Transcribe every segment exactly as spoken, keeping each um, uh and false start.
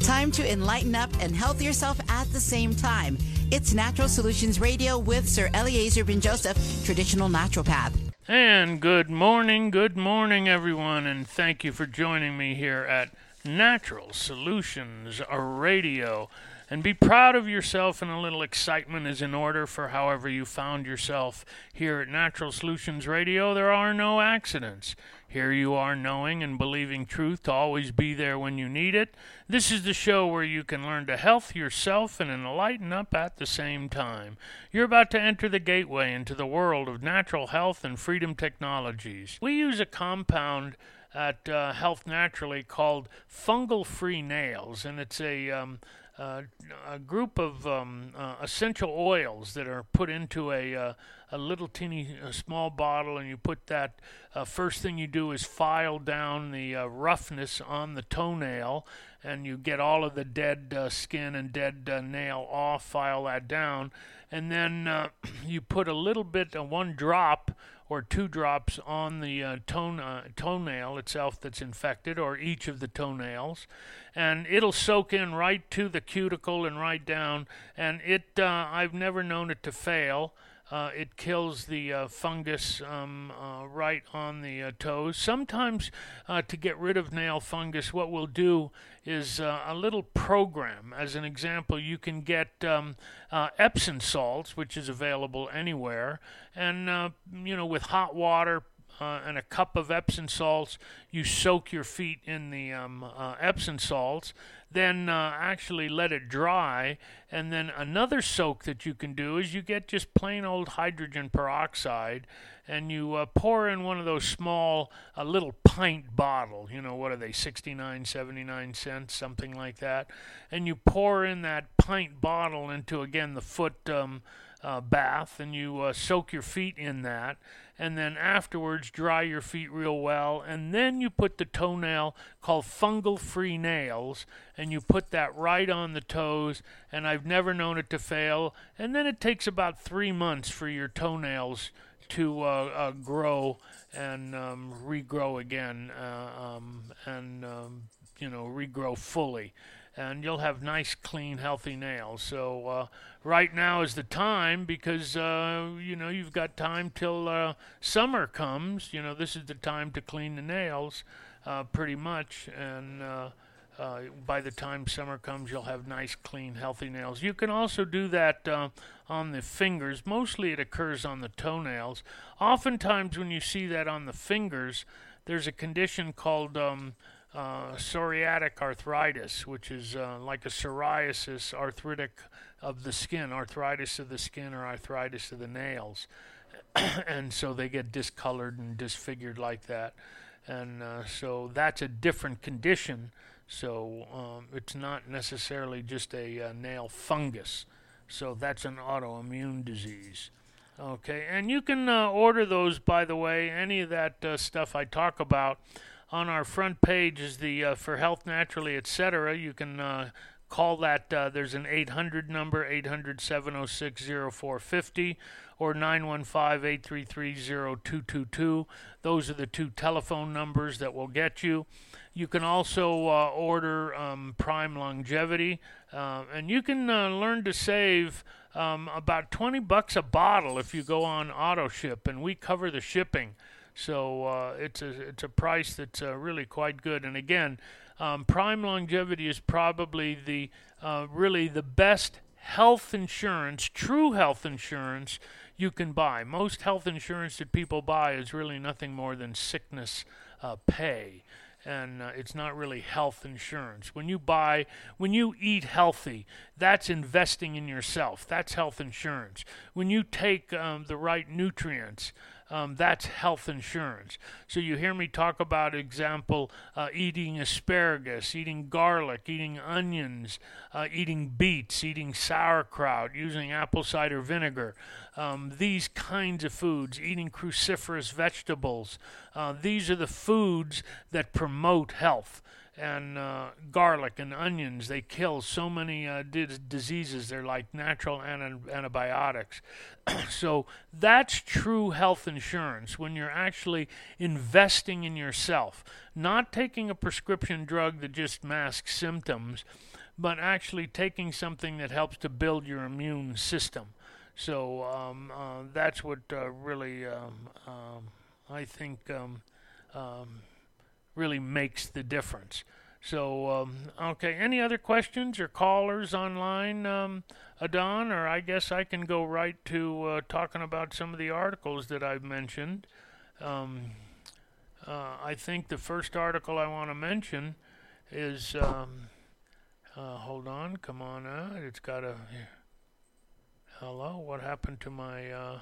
Time to enlighten up and health yourself at the same time. It's Natural Solutions Radio with Sir Eliezer Ben Joseph, traditional naturopath. And good morning, good morning, everyone, and thank you for joining me here at Natural Solutions Radio. And be proud of yourself, and a little excitement is in order for however you found yourself here at Natural Solutions Radio. There are no accidents. Here you are knowing and believing truth to always be there when you need it. This is the show where you can learn to health yourself and enlighten up at the same time. You're about to enter the gateway into the world of natural health and freedom technologies. We use a compound at uh, Health Naturally called fungal-free nails, and it's a... Um, Uh, a group of um, uh, essential oils that are put into a uh, a little teeny uh, small bottle, and you put that, uh, first thing you do is file down the uh, roughness on the toenail, and you get all of the dead uh, skin and dead uh, nail off, file that down, and then uh, you put a little bit, uh, one drop or two drops on the uh, toe, uh, toenail itself that's infected, or each of the toenails, and it'll soak in right to the cuticle and right down, and it uh, I've never known it to fail. Uh, it kills the uh, fungus um, uh, right on the uh, toes. Sometimes uh, to get rid of nail fungus, what we'll do is uh, a little program. As an example, you can get um, uh, Epsom salts, which is available anywhere, and uh, you know, with hot water uh, and a cup of Epsom salts, you soak your feet in the um, uh, Epsom salts. Then uh, actually let it dry, and then another soak that you can do is you get just plain old hydrogen peroxide, and you uh, pour in one of those small, a uh, little pint bottle, you know, what are they, sixty-nine, seventy-nine cents, something like that, and you pour in that pint bottle into, again, the foot um, uh, bath, and you uh, soak your feet in that, and then afterwards dry your feet real well, and then you put the toenail, called fungal-free nails, and you put that right on the toes, and I've never known it to fail, and then it takes about three months for your toenails to uh, uh, grow and um, regrow again, uh, um, and, um, you know, regrow fully. And you'll have nice, clean, healthy nails. So uh, right now is the time, because, uh, you know, you've got time till uh, summer comes. You know, this is the time to clean the nails uh, pretty much. And uh, uh, by the time summer comes, you'll have nice, clean, healthy nails. You can also do that uh, on the fingers. Mostly it occurs on the toenails. Oftentimes when you see that on the fingers, there's a condition called... Um, Uh, psoriatic arthritis, which is uh, like a psoriasis, arthritic of the skin, arthritis of the skin or arthritis of the nails. And so they get discolored and disfigured like that. And uh, so that's a different condition. So um, it's not necessarily just a uh, nail fungus. So that's an autoimmune disease. Okay, and you can uh, order those, by the way, any of that uh, stuff I talk about. On our front page is the uh, for Health Naturally, et cetera. You can uh, call that. Uh, there's an eight hundred number, eight hundred, seven oh six, oh four five oh, or nine one five, eight three three, oh two two two. Those are the two telephone numbers that will get you. You can also uh, order um, Prime Longevity, uh, and you can uh, learn to save um, about twenty bucks a bottle if you go on auto ship, and we cover the shipping. So uh, it's a it's a price that's uh, really quite good. And again, um, Prime Longevity is probably the uh, really the best health insurance, true health insurance you can buy. Most health insurance that people buy is really nothing more than sickness uh, pay. And uh, it's not really health insurance. When you buy, when you eat healthy, that's investing in yourself. That's health insurance. When you take um, the right nutrients, um, that's health insurance. So you hear me talk about, example, uh, eating asparagus, eating garlic, eating onions, uh, eating beets, eating sauerkraut, using apple cider vinegar. Um, these kinds of foods, eating cruciferous vegetables. Uh, these are the foods that promote health. and uh, garlic and onions. They kill so many uh, di- diseases. They're like natural an- antibiotics. So that's true health insurance, when you're actually investing in yourself, not taking a prescription drug that just masks symptoms, but actually taking something that helps to build your immune system. So um, uh, that's what uh, really, um, um, I think, um, um, really makes the difference. So, um, okay, any other questions or callers online, um, Adon? Or I guess I can go right to uh, talking about some of the articles that I've mentioned. Um, uh, I think the first article I want to mention is, um, uh, hold on, come on out, it's got a, hello, what happened to my uh,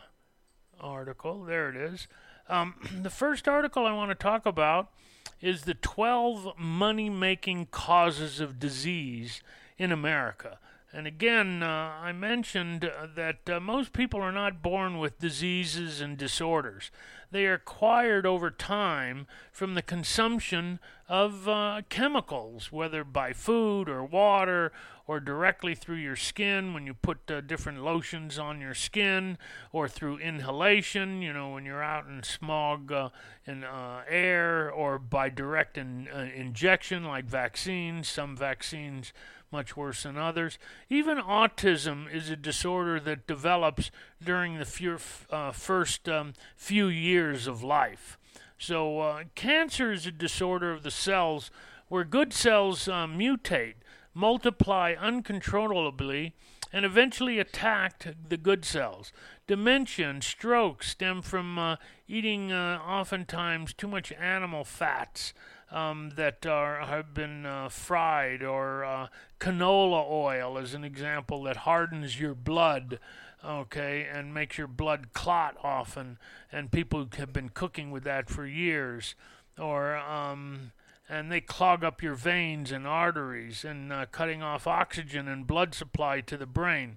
article? There it is. Um, the first article I want to talk about is the twelve money-making causes of disease in America. And again, uh, I mentioned uh, that uh, most people are not born with diseases and disorders. They are acquired over time from the consumption of uh, chemicals, whether by food or water or directly through your skin when you put uh, different lotions on your skin, or through inhalation, you know, when you're out in smog uh, in uh, air, or by direct in, uh, injection like vaccines. Some vaccines much worse than others. Even autism is a disorder that develops during the few, uh, first um, few years of life. So uh, cancer is a disorder of the cells where good cells uh, mutate, multiply uncontrollably, and eventually attack the good cells. Dementia and stroke stem from uh, eating uh, oftentimes too much animal fats um, that are, have been uh, fried, or uh, canola oil is an example that hardens your blood, okay, and makes your blood clot often, and people have been cooking with that for years, or um, and they clog up your veins and arteries, and uh, cutting off oxygen and blood supply to the brain.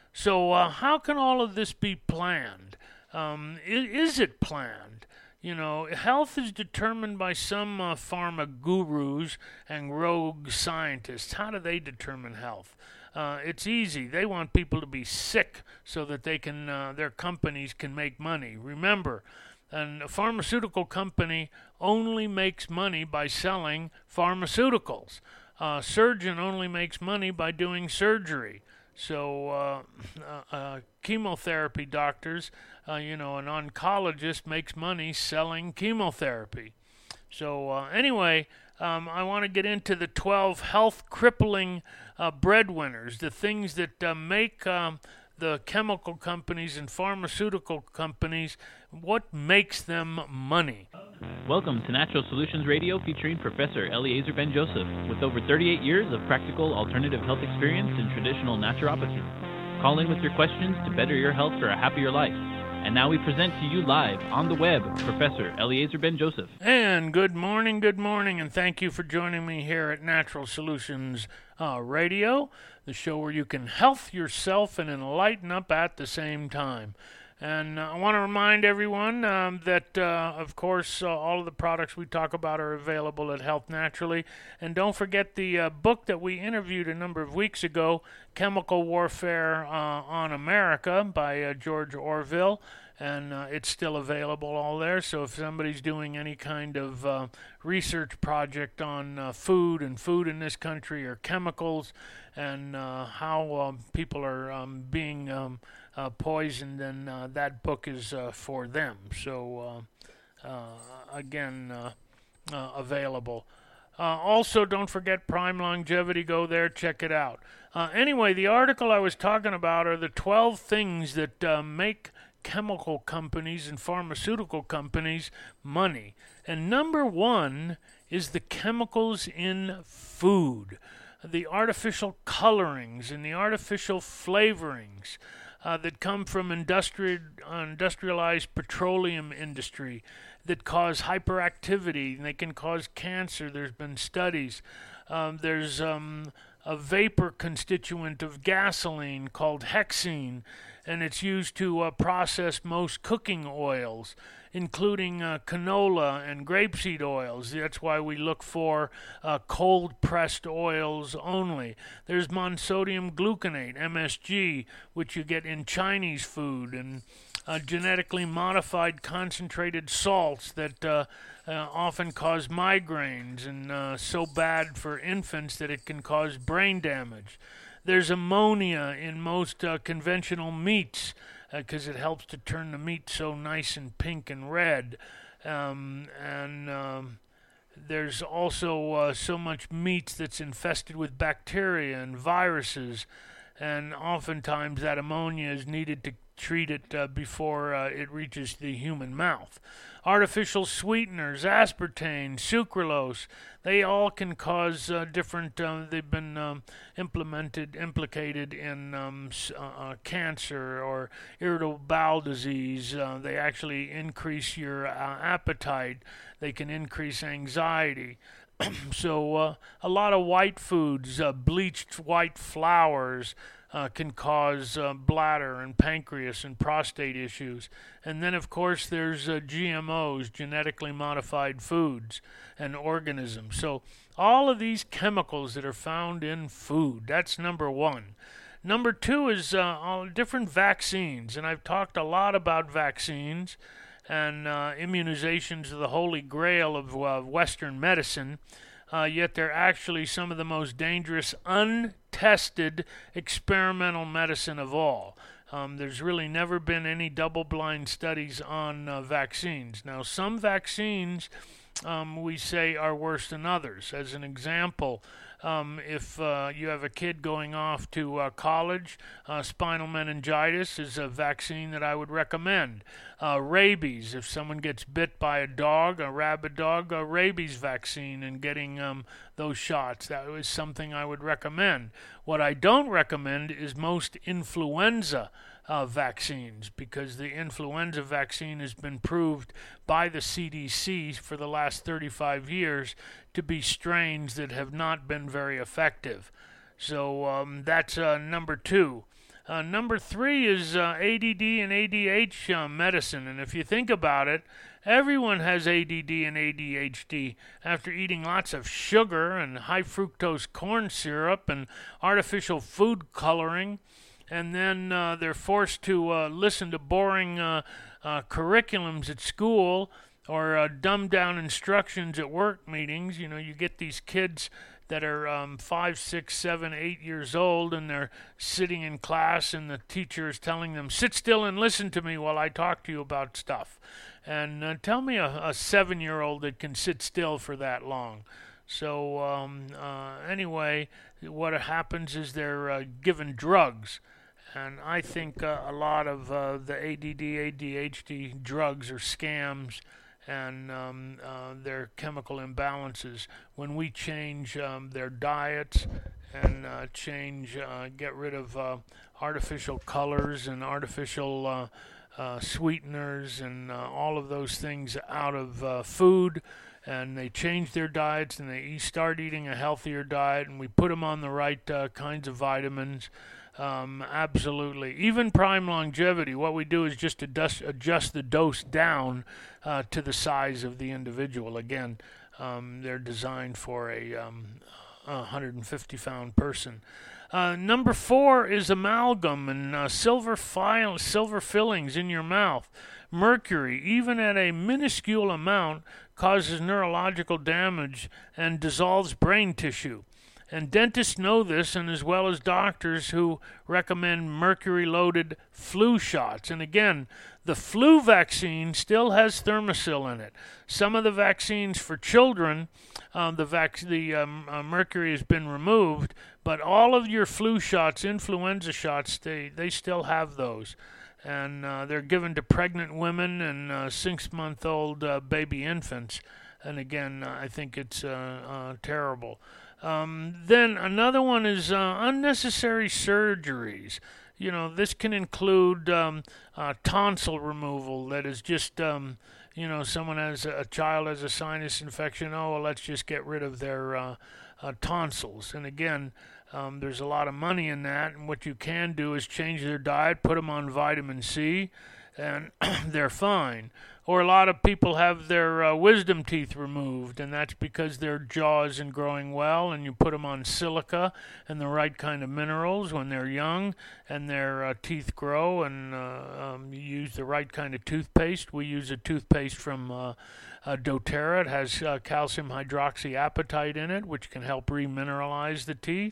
So uh, how can all of this be planned? Um, is, is it planned? You know, health is determined by some uh, pharma gurus and rogue scientists. How do they determine health? Uh, it's easy. They want people to be sick so that they can, uh, their companies can make money. Remember, and a pharmaceutical company only makes money by selling pharmaceuticals. A surgeon only makes money by doing surgery. So uh, uh, uh, chemotherapy doctors, uh, you know, an oncologist makes money selling chemotherapy. So uh, anyway, um, I want to get into the twelve health crippling uh, breadwinners, the things that uh, make um, the chemical companies and pharmaceutical companies, what makes them money. Welcome to Natural Solutions Radio, featuring Professor Eliezer Ben-Joseph, with over thirty-eight years of practical alternative health experience in traditional naturopathy. Call in with your questions to better your health for a happier life. And now we present to you live on the web, Professor Eliezer Ben-Joseph. And good morning, good morning, and thank you for joining me here at Natural Solutions uh, Radio, the show where you can health yourself and enlighten up at the same time. And uh, I want to remind everyone um, that, uh, of course, uh, all of the products we talk about are available at Health Naturally. And don't forget the uh, book that we interviewed a number of weeks ago, Chemical Warfare uh, on America by uh, George Orwell. And uh, it's still available all there. So if somebody's doing any kind of uh, research project on uh, food and food in this country, or chemicals, and uh, how um, people are um, being um, uh, poisoned, then uh, that book is uh, for them. So uh, uh, again, uh, uh, available. Uh, also, don't forget Prime Longevity. Go there, check it out. Uh, anyway, the article I was talking about are the twelve things that uh, make chemical companies and pharmaceutical companies money. And number one is the chemicals in food, the artificial colorings and the artificial flavorings uh, that come from industri- industrialized petroleum industry that cause hyperactivity, and they can cause cancer. There's been studies. Um, there's um, a vapor constituent of gasoline called hexene, and it's used to uh, process most cooking oils, including uh, canola and grapeseed oils. That's why we look for uh, cold-pressed oils only. There's monosodium gluconate, M S G, which you get in Chinese food, and uh, genetically modified concentrated salts that uh, uh, often cause migraines and uh, so bad for infants that it can cause brain damage. There's ammonia in most uh, conventional meats because uh, it helps to turn the meat so nice and pink and red. Um, and um, there's also uh, so much meat that's infested with bacteria and viruses, and oftentimes that ammonia is needed to treat it uh, before uh, it reaches the human mouth. Artificial sweeteners, aspartame, sucralose, they all can cause uh, different, uh, they've been um, implemented, implicated in um, uh, uh, cancer or irritable bowel disease. Uh, they actually increase your uh, appetite. They can increase anxiety. So uh, a lot of white foods, uh, bleached white flours, Uh, can cause uh, bladder and pancreas and prostate issues. And then, of course, there's uh, G M Os, genetically modified foods and organisms. So all of these chemicals that are found in food, that's number one. Number two is uh, all different vaccines. And I've talked a lot about vaccines, and uh, immunizations are the holy grail of uh, Western medicine. Uh, yet they're actually some of the most dangerous, untested experimental medicine of all. Um, there's really never been any double-blind studies on uh, vaccines. Now, some vaccines um, we say are worse than others. As an example, um, if uh, you have a kid going off to uh, college, uh, spinal meningitis is a vaccine that I would recommend. Uh, rabies, if someone gets bit by a dog, a rabid dog, a rabies vaccine, and getting um, those shots, that is something I would recommend. What I don't recommend is most influenza Uh, vaccines, because the influenza vaccine has been proved by the C D C for the last thirty-five years to be strains that have not been very effective. So um, that's uh, number two. Uh, number three is uh, A D D and A D H uh, medicine, and if you think about it, everyone has A D D and A D H D after eating lots of sugar and high fructose corn syrup and artificial food coloring. And then uh, they're forced to uh, listen to boring uh, uh, curriculums at school or uh, dumbed down instructions at work meetings. You know, you get these kids that are um, five, six, seven, eight years old, and they're sitting in class, and the teacher is telling them, sit still and listen to me while I talk to you about stuff. And uh, tell me a, a seven-year-old that can sit still for that long. So um, uh, anyway, what happens is they're uh, given drugs. And I think uh, a lot of uh, the A D D, A D H D drugs are scams, and um, uh, they're chemical imbalances. When we change um, their diets and uh, change, uh, get rid of uh, artificial colors and artificial uh, uh, sweeteners and uh, all of those things out of uh, food, and they change their diets and they start eating a healthier diet, and we put them on the right uh, kinds of vitamins. Um, absolutely. Even Prime Longevity, what we do is just adjust, adjust the dose down uh, to the size of the individual. Again, um, they're designed for a um, one hundred fifty pound person. Uh, number four is amalgam and uh, silver file, silver fillings in your mouth. Mercury, even at a minuscule amount, causes neurological damage and dissolves brain tissue. And dentists know this, and as well as doctors who recommend mercury-loaded flu shots. And again, the flu vaccine still has Thermosil in it. Some of the vaccines for children, um, the, vac- the um, uh, mercury has been removed, but all of your flu shots, influenza shots, they, they still have those. And uh, they're given to pregnant women and uh, six-month-old uh, baby infants. And again, uh, I think it's uh, uh, terrible. Um, then another one is uh, unnecessary surgeries. You know, this can include um, uh, tonsil removal. That is just, um, you know, someone has a, a child has a sinus infection. Oh, well, let's just get rid of their uh, uh, tonsils. And again, um, there's a lot of money in that. And what you can do is change their diet, put them on vitamin C, and they're fine. Or a lot of people have their uh, wisdom teeth removed, and that's because their jaw isn't growing well, and you put them on silica and the right kind of minerals when they're young, and their uh, teeth grow, and uh, um, you use the right kind of toothpaste. We use a toothpaste from uh, uh, doTERRA. It has uh, calcium hydroxyapatite in it, which can help remineralize the teeth.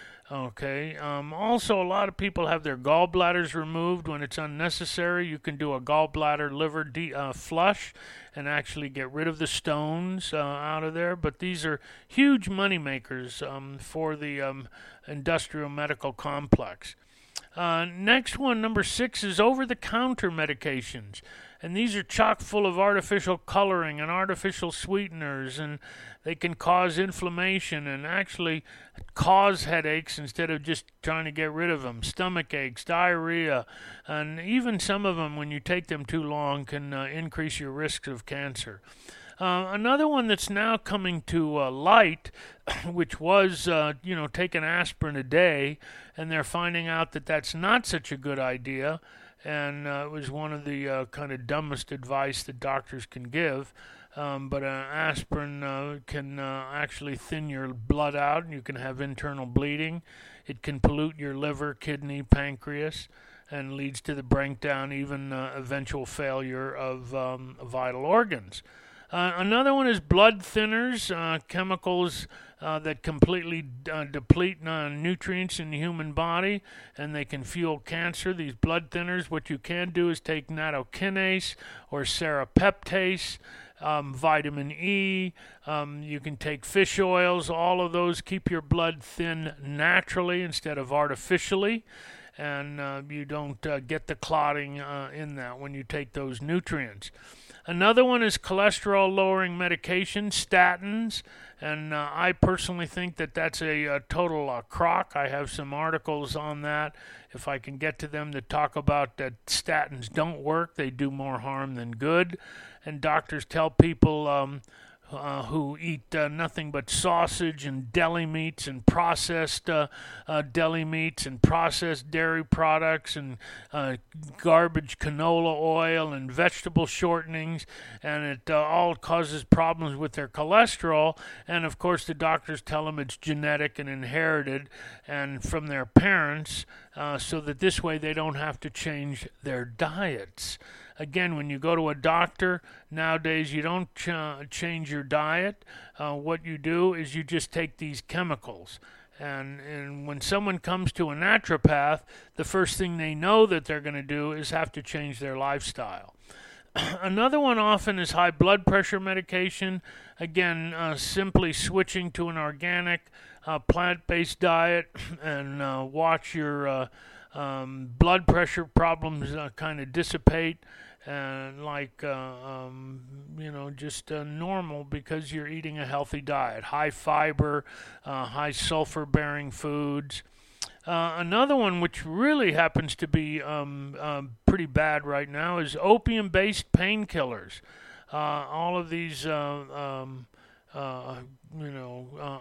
Okay. Um, also, a lot of people have their gallbladders removed when it's unnecessary. You can do a gallbladder liver de- uh, flush and actually get rid of the stones uh, out of there. But these are huge money makers um, for the um, industrial medical complex. Uh, next one, number six, is over-the-counter medications. And these are chock full of artificial coloring and artificial sweeteners, and they can cause inflammation and actually cause headaches instead of just trying to get rid of them, stomach aches, diarrhea, and even some of them, when you take them too long, can uh, increase your risks of cancer. Uh, another one that's now coming to uh, light, which was, uh, you know, take an aspirin a day, and they're finding out that that's not such a good idea, and uh, it was one of the uh, kind of dumbest advice that doctors can give. Um, but uh, aspirin uh, can uh, actually thin your blood out, and you can have internal bleeding. It can pollute your liver, kidney, pancreas, and leads to the breakdown, even uh, eventual failure of um, vital organs. Uh, another one is blood thinners, uh, chemicals uh, that completely uh, deplete uh, nutrients in the human body, and they can fuel cancer. These blood thinners, what you can do is take nattokinase or serrapeptase, um, vitamin E. Um, you can take fish oils. All of those keep your blood thin naturally instead of artificially, and uh, you don't uh, get the clotting uh, in that when you take those nutrients. Another one is cholesterol-lowering medication, statins, and uh, I personally think that that's a, a total uh, crock. I have some articles on that, if I can get to them, that talk about that statins don't work. They do more harm than good, and doctors tell people um, Uh, who eat uh, nothing but sausage and deli meats and processed uh, uh, deli meats and processed dairy products and uh, garbage canola oil and vegetable shortenings, and it uh, all causes problems with their cholesterol. And of course, the doctors tell them it's genetic and inherited and from their parents, uh, so that this way they don't have to change their diets. Again, when you go to a doctor, nowadays you don't ch- change your diet. Uh, what you do is you just take these chemicals. And, and when someone comes to a naturopath, the first thing they know that they're going to do is have to change their lifestyle. Another one often is high blood pressure medication. Again, uh, simply switching to an organic, uh, plant-based diet and uh, watch your uh, um, blood pressure problems uh, kind of dissipate. And like, uh, um, you know, just uh, normal, because you're eating a healthy diet. High fiber, uh, high sulfur-bearing foods. Uh, another one which really happens to be um, um, pretty bad right now is opium-based painkillers. Uh, all of these, uh, um, uh, you know, uh,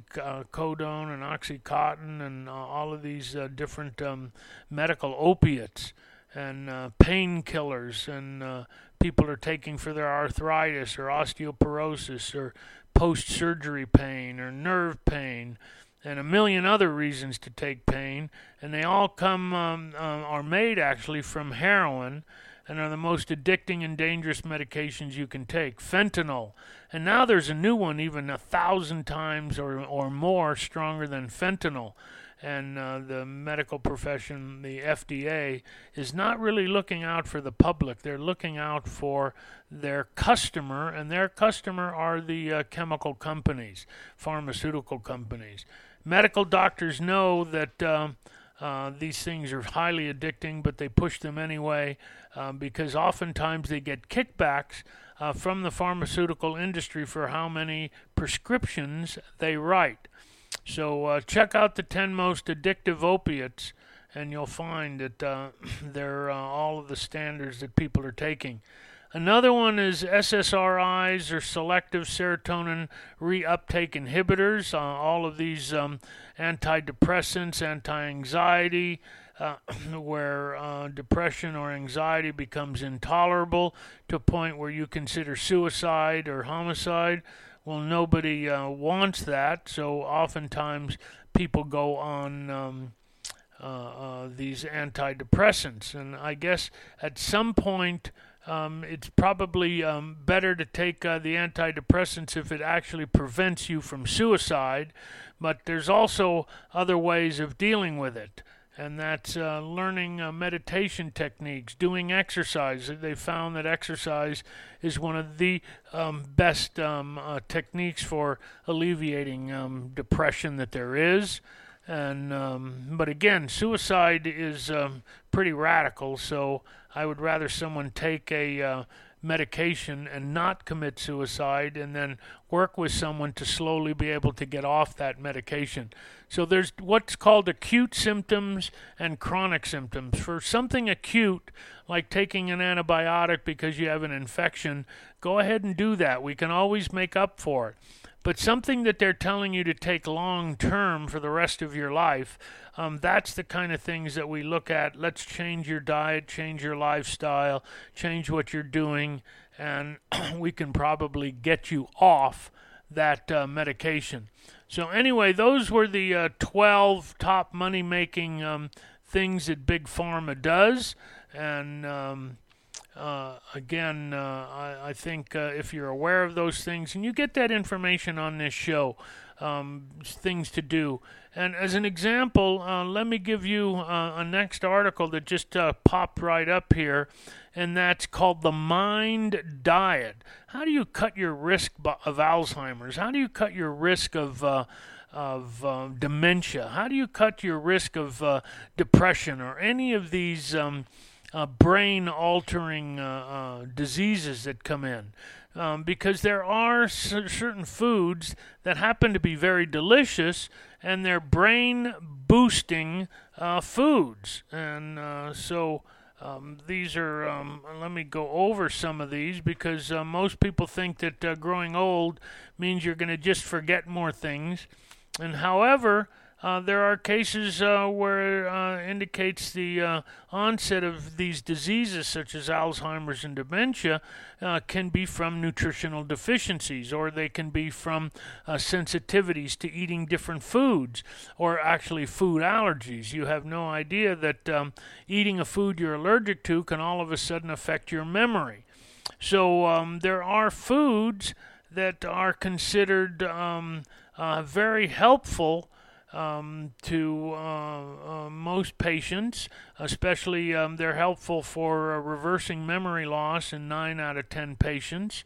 oxycodone and Oxycontin and uh, all of these uh, different um, medical opiates and uh, painkillers, and uh, people are taking for their arthritis or osteoporosis or post-surgery pain or nerve pain and a million other reasons to take pain, and they all come um, uh, are made actually from heroin and are the most addicting and dangerous medications you can take. Fentanyl, and now there's a new one even a thousand times or, or more stronger than fentanyl. And uh, the medical profession, the F D A, is not really looking out for the public. They're looking out for their customer, and their customer are the uh, chemical companies, pharmaceutical companies. Medical doctors know that uh, uh, these things are highly addicting, but they push them anyway uh, because oftentimes they get kickbacks uh, from the pharmaceutical industry for how many prescriptions they write. So uh, check out the ten most addictive opiates, and you'll find that uh, they're uh, all of the standards that people are taking. Another one is S S R Is, or selective serotonin reuptake inhibitors. Uh, all of these um, antidepressants, anti-anxiety, uh, where uh, depression or anxiety becomes intolerable to a point where you consider suicide or homicide. Well, nobody uh, wants that, so oftentimes people go on um, uh, uh, these antidepressants. And I guess at some point, Um, it's probably um, better to take uh, the antidepressants if it actually prevents you from suicide, but there's also other ways of dealing with it, and that's uh, learning uh, meditation techniques, doing exercise. They found that exercise is one of the um, best um, uh, techniques for alleviating um, depression that there is. And um, but again, suicide is um, pretty radical, so I would rather someone take a uh, medication and not commit suicide, and then work with someone to slowly be able to get off that medication. So there's what's called acute symptoms and chronic symptoms. For something acute, like taking an antibiotic because you have an infection, go ahead and do that. We can always make up for it. But something that they're telling you to take long term for the rest of your life, um, that's the kind of things that we look at. Let's change your diet, change your lifestyle, change what you're doing, and we can probably get you off that uh, medication. So anyway, those were the uh, twelve top money-making um, things that Big Pharma does. And um, Uh, again, uh, I, I think uh, if you're aware of those things, and you get that information on this show, um, things to do. And as an example, uh, let me give you uh, a next article that just uh, popped right up here, and that's called The Mind Diet. How do you cut your risk of Alzheimer's? How do you cut your risk of uh, of uh, dementia? How do you cut your risk of uh, depression or any of these um, Uh, brain-altering uh, uh, diseases that come in? Um, because there are c- certain foods that happen to be very delicious, and they're brain-boosting uh, foods. And uh, so um, these are, um, let me go over some of these, because uh, most people think that uh, growing old means you're going to just forget more things. And however, Uh, there are cases uh, where it uh, indicates the uh, onset of these diseases, such as Alzheimer's and dementia, uh, can be from nutritional deficiencies, or they can be from uh, sensitivities to eating different foods, or actually food allergies. You have no idea that um, eating a food you're allergic to can all of a sudden affect your memory. So um, there are foods that are considered um, uh, very helpful Um, to uh, uh, most patients, especially um, they're helpful for uh, reversing memory loss in nine out of ten patients.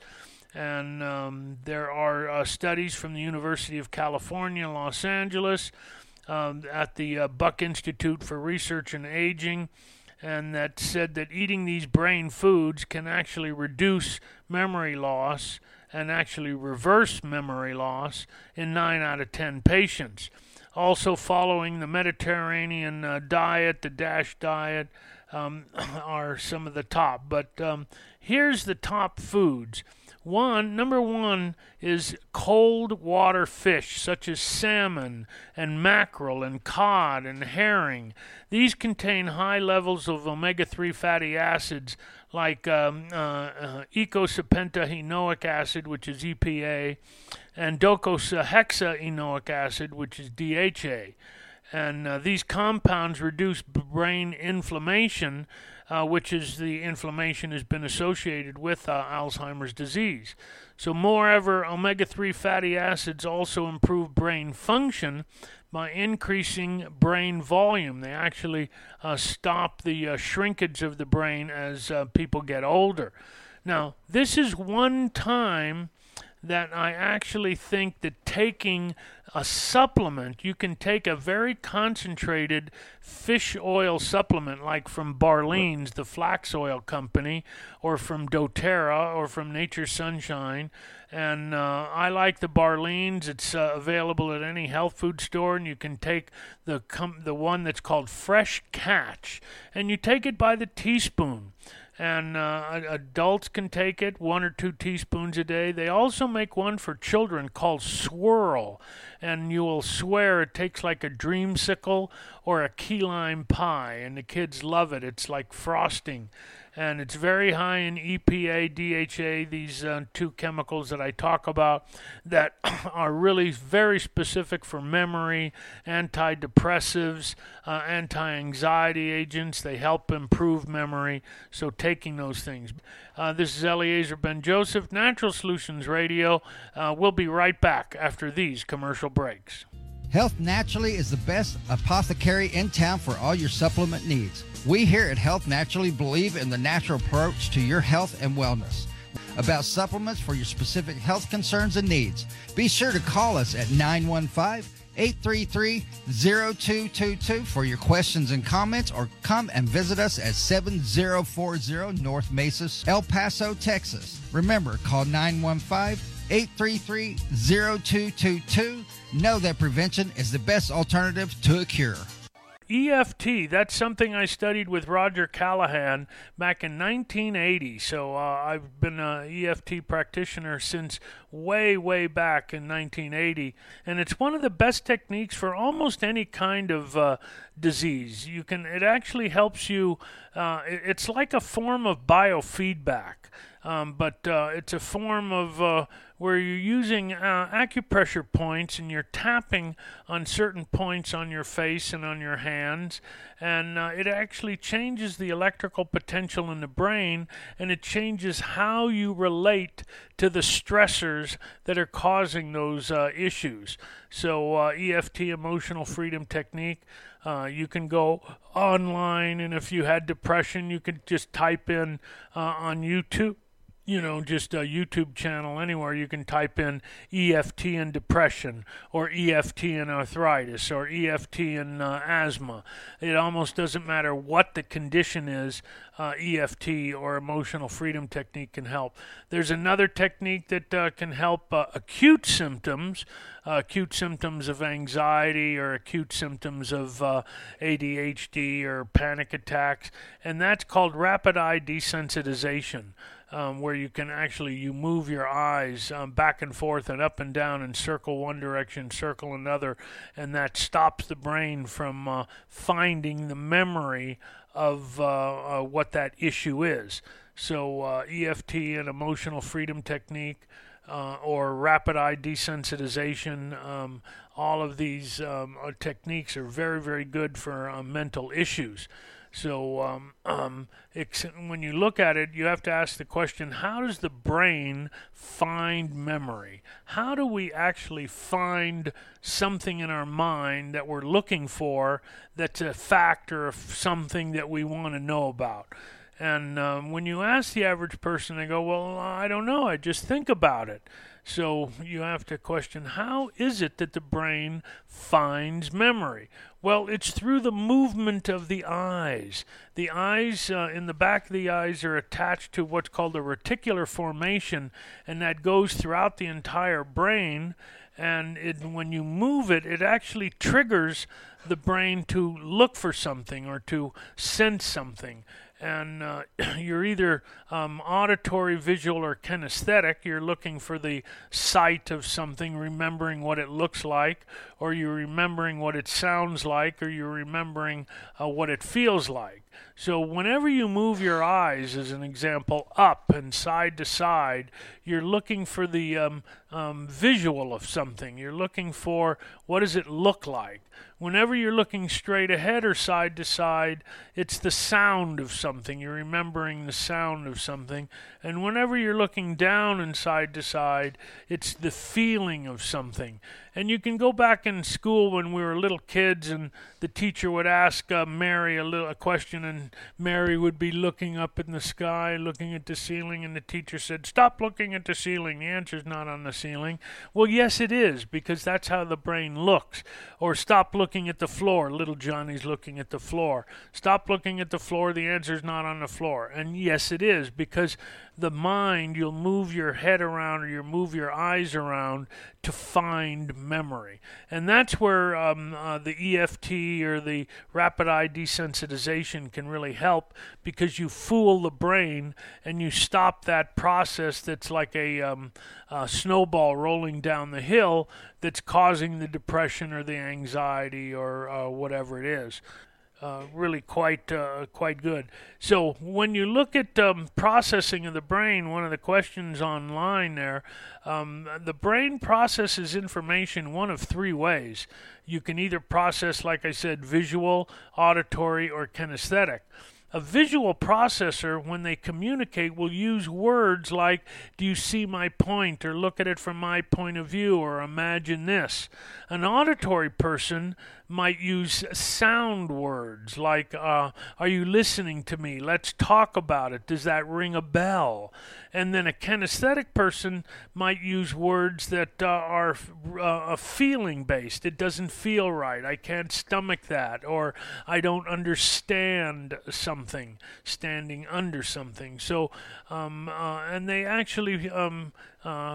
And um, there are uh, studies from the University of California, Los Angeles, um, at the uh, Buck Institute for Research and Aging, and that said that eating these brain foods can actually reduce memory loss and actually reverse memory loss in nine out of ten patients. Also following the Mediterranean uh, diet, the DASH diet, um, are some of the top. But um, here's the top foods. One, number one is cold water fish, such as salmon and mackerel and cod and herring. These contain high levels of omega three fatty acids like um, uh, uh, eicosapentaenoic acid, which is E P A, and docosahexaenoic acid, which is D H A. And uh, these compounds reduce brain inflammation, uh, which is the inflammation has been associated with uh, Alzheimer's disease. So moreover, omega three fatty acids also improve brain function by increasing brain volume. They actually uh, stop the uh, shrinkage of the brain as uh, people get older. Now, this is one time that I actually think that taking a supplement, you can take a very concentrated fish oil supplement like from Barleans, the flax oil company, or from doTERRA, or from Nature Sunshine. And uh, I like the Barleans. It's uh, available at any health food store, and you can take the com- the one that's called Fresh Catch, and you take it by the teaspoon. and uh, adults can take it, one or two teaspoons a day. They also make one for children called Swirl, and you will swear it tastes like a dreamsicle or a key lime pie, and the kids love it. It's like frosting, and it's very high in E P A, D H A, these uh, two chemicals that I talk about that are really very specific for memory, antidepressives, uh, anti-anxiety agents. They help improve memory, so taking those things. Uh, this is Eliezer Ben-Joseph, Natural Solutions Radio. Uh, we'll be right back after these commercial breaks. Health Naturally is the best apothecary in town for all your supplement needs. We here at Health Naturally believe in the natural approach to your health and wellness. About supplements for your specific health concerns and needs, be sure to call us at nine one five, eight three three, zero two two two for your questions and comments, or come and visit us at seven zero four zero North Mesa, El Paso, Texas. Remember, call nine one five, eight three three, zero two two two. Know that prevention is the best alternative to a cure. E F T, that's something I studied with Roger Callahan back in nineteen eighty. So uh, I've been an E F T practitioner since way, way back in nineteen eighty. And it's one of the best techniques for almost any kind of uh, disease. You can, it actually helps you, uh, it, it's like a form of biofeedback. Um, but uh, it's a form of uh, where you're using uh, acupressure points and you're tapping on certain points on your face and on your hands, and uh, it actually changes the electrical potential in the brain, and it changes how you relate to the stressors that are causing those uh, issues. So uh, E F T, Emotional Freedom Technique, uh, you can go online, and if you had depression, you could just type in uh, on YouTube. You know, just a YouTube channel anywhere, you can type in E F T and depression, or E F T and arthritis, or E F T and uh, asthma. It almost doesn't matter what the condition is, uh, E F T or Emotional Freedom Technique can help. There's another technique that uh, can help uh, acute symptoms, uh, acute symptoms of anxiety or acute symptoms of uh, A D H D or panic attacks, and that's called rapid eye desensitization. Um, where you can actually, you move your eyes um, back and forth and up and down and circle one direction, circle another, and that stops the brain from uh, finding the memory of uh, uh, what that issue is. So uh, E F T and Emotional Freedom Technique uh, or rapid eye desensitization, um, all of these um, uh, techniques are very, very good for uh, mental issues. So um, um, it's, when you look at it, you have to ask the question, how does the brain find memory? How do we actually find something in our mind that we're looking for that's a fact or something that we want to know about? And um, when you ask the average person, they go, well, I don't know, I just think about it. So you have to question, how is it that the brain finds memory? Well, it's through the movement of the eyes. The eyes, uh, in the back of the eyes, are attached to what's called a reticular formation, and that goes throughout the entire brain. And it, when you move it, it actually triggers the brain to look for something or to sense something. And uh, you're either um, auditory, visual, or kinesthetic. You're looking for the sight of something, remembering what it looks like, or you're remembering what it sounds like, or you're remembering uh, what it feels like. So whenever you move your eyes, as an example, up and side to side, you're looking for the um, um, visual of something. You're looking for what does it look like. Whenever you're looking straight ahead or side to side, it's the sound of something. You're remembering the sound of something. And whenever you're looking down and side to side, it's the feeling of something. And you can go back in school when we were little kids and the teacher would ask uh, Mary a, little, a question, and Mary would be looking up in the sky, looking at the ceiling, and the teacher said, stop looking at the ceiling. The answer's not on the ceiling. Well, yes, it is, because that's how the brain looks. Or stop looking at the floor. Little Johnny's looking at the floor. Stop looking at the floor. The answer's not on the floor. And yes, it is, because the mind, you'll move your head around or you'll move your eyes around to find memory. And that's where um, uh, the E F T or the rapid eye desensitization can really help, because you fool the brain and you stop that process that's like a, um, a snowball rolling down the hill that's causing the depression or the anxiety or uh, whatever it is. Uh, really quite uh, quite good. So when you look at um, processing of the brain, one of the questions online there, um, the brain processes information one of three ways. You can either process, like I said, visual, auditory, or kinesthetic. A visual processor, when they communicate, will use words like, do you see my point, or look at it from my point of view, or imagine this. An auditory person might use sound words like, uh, are you listening to me? Let's talk about it. Does that ring a bell? And then a kinesthetic person might use words that uh, are uh, feeling based. It doesn't feel right. I can't stomach that. Or I don't understand something, standing under something. So, um, uh, and they actually um, uh,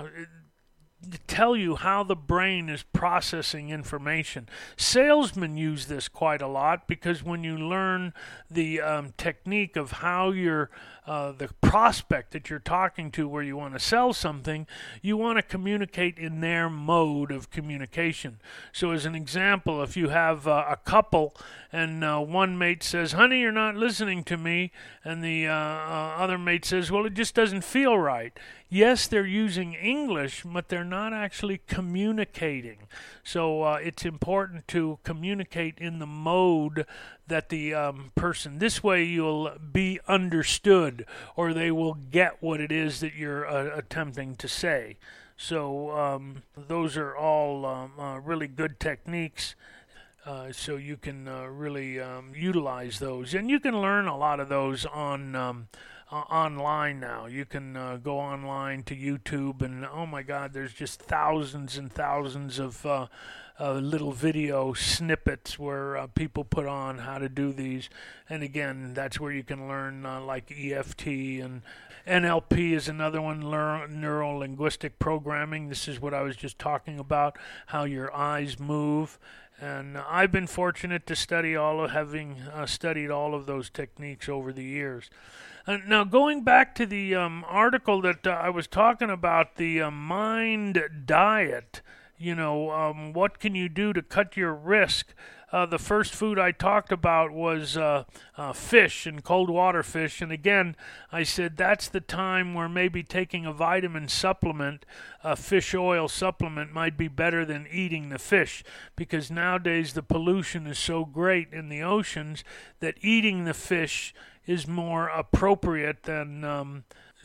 tell you how the brain is processing information. Salesmen use this quite a lot, because when you learn the um, technique of how you're Uh, the prospect that you're talking to, where you want to sell something, you want to communicate in their mode of communication. So as an example, if you have uh, a couple and uh, one mate says, honey, you're not listening to me, and the uh, uh, other mate says, well, it just doesn't feel right. Yes, they're using English, but they're not actually communicating. So uh, it's important to communicate in the mode that the um, person, this way you'll be understood, or they will get what it is that you're uh, attempting to say. So um, those are all um, uh, really good techniques. Uh, so you can uh, really um, utilize those. And you can learn a lot of those on um, uh, online now. You can uh, go online to YouTube, and oh my God, there's just thousands and thousands of uh, uh, little video snippets where uh, people put on how to do these. And again, that's where you can learn uh, like E F T, and N L P is another one, neuro-linguistic programming. This is what I was just talking about, how your eyes move. And I've been fortunate to study all of, having uh, studied all of those techniques over the years. Uh, now, going back to the um, article that uh, I was talking about, the uh, mind diet, you know, um, what can you do to cut your risk? Uh, the first food I talked about was uh, uh, fish and cold water fish. And again, I said that's the time where maybe taking a vitamin supplement, a fish oil supplement, might be better than eating the fish, because nowadays the pollution is so great in the oceans that eating the fish is more appropriate than um,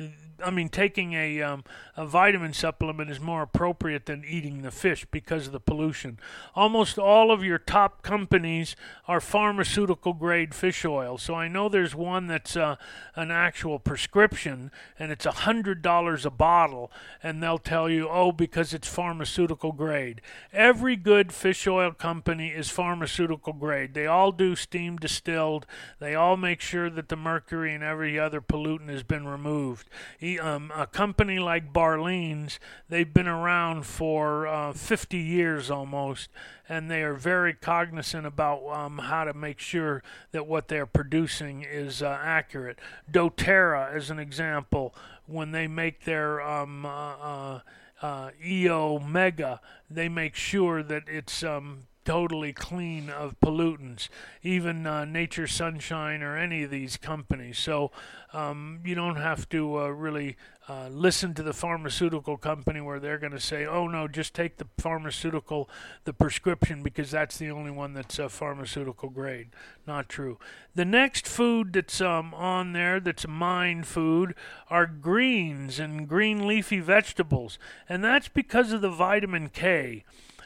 I mean, taking a um, a vitamin supplement is more appropriate than eating the fish because of the pollution. Almost all of your top companies are pharmaceutical-grade fish oil. So I know there's one that's uh, an actual prescription, and it's one hundred dollars a bottle, and they'll tell you, oh, because it's pharmaceutical-grade. Every good fish oil company is pharmaceutical-grade. They all do steam distilled. They all make sure that the mercury and every other pollutant has been removed. Um, a company like Barleans, they've been around for uh, fifty years almost, and they are very cognizant about um, how to make sure that what they're producing is uh, accurate. doTERRA, as an example, when they make their um, uh, uh, uh, E O Mega, they make sure that it's um, totally clean of pollutants, even uh, Nature Sunshine or any of these companies. So um, you don't have to uh, really uh, listen to the pharmaceutical company where they're going to say, oh no, just take the pharmaceutical, the prescription, because that's the only one that's uh, pharmaceutical grade. Not true. The next food that's um, on there that's mind food are greens and green leafy vegetables, and that's because of the vitamin K.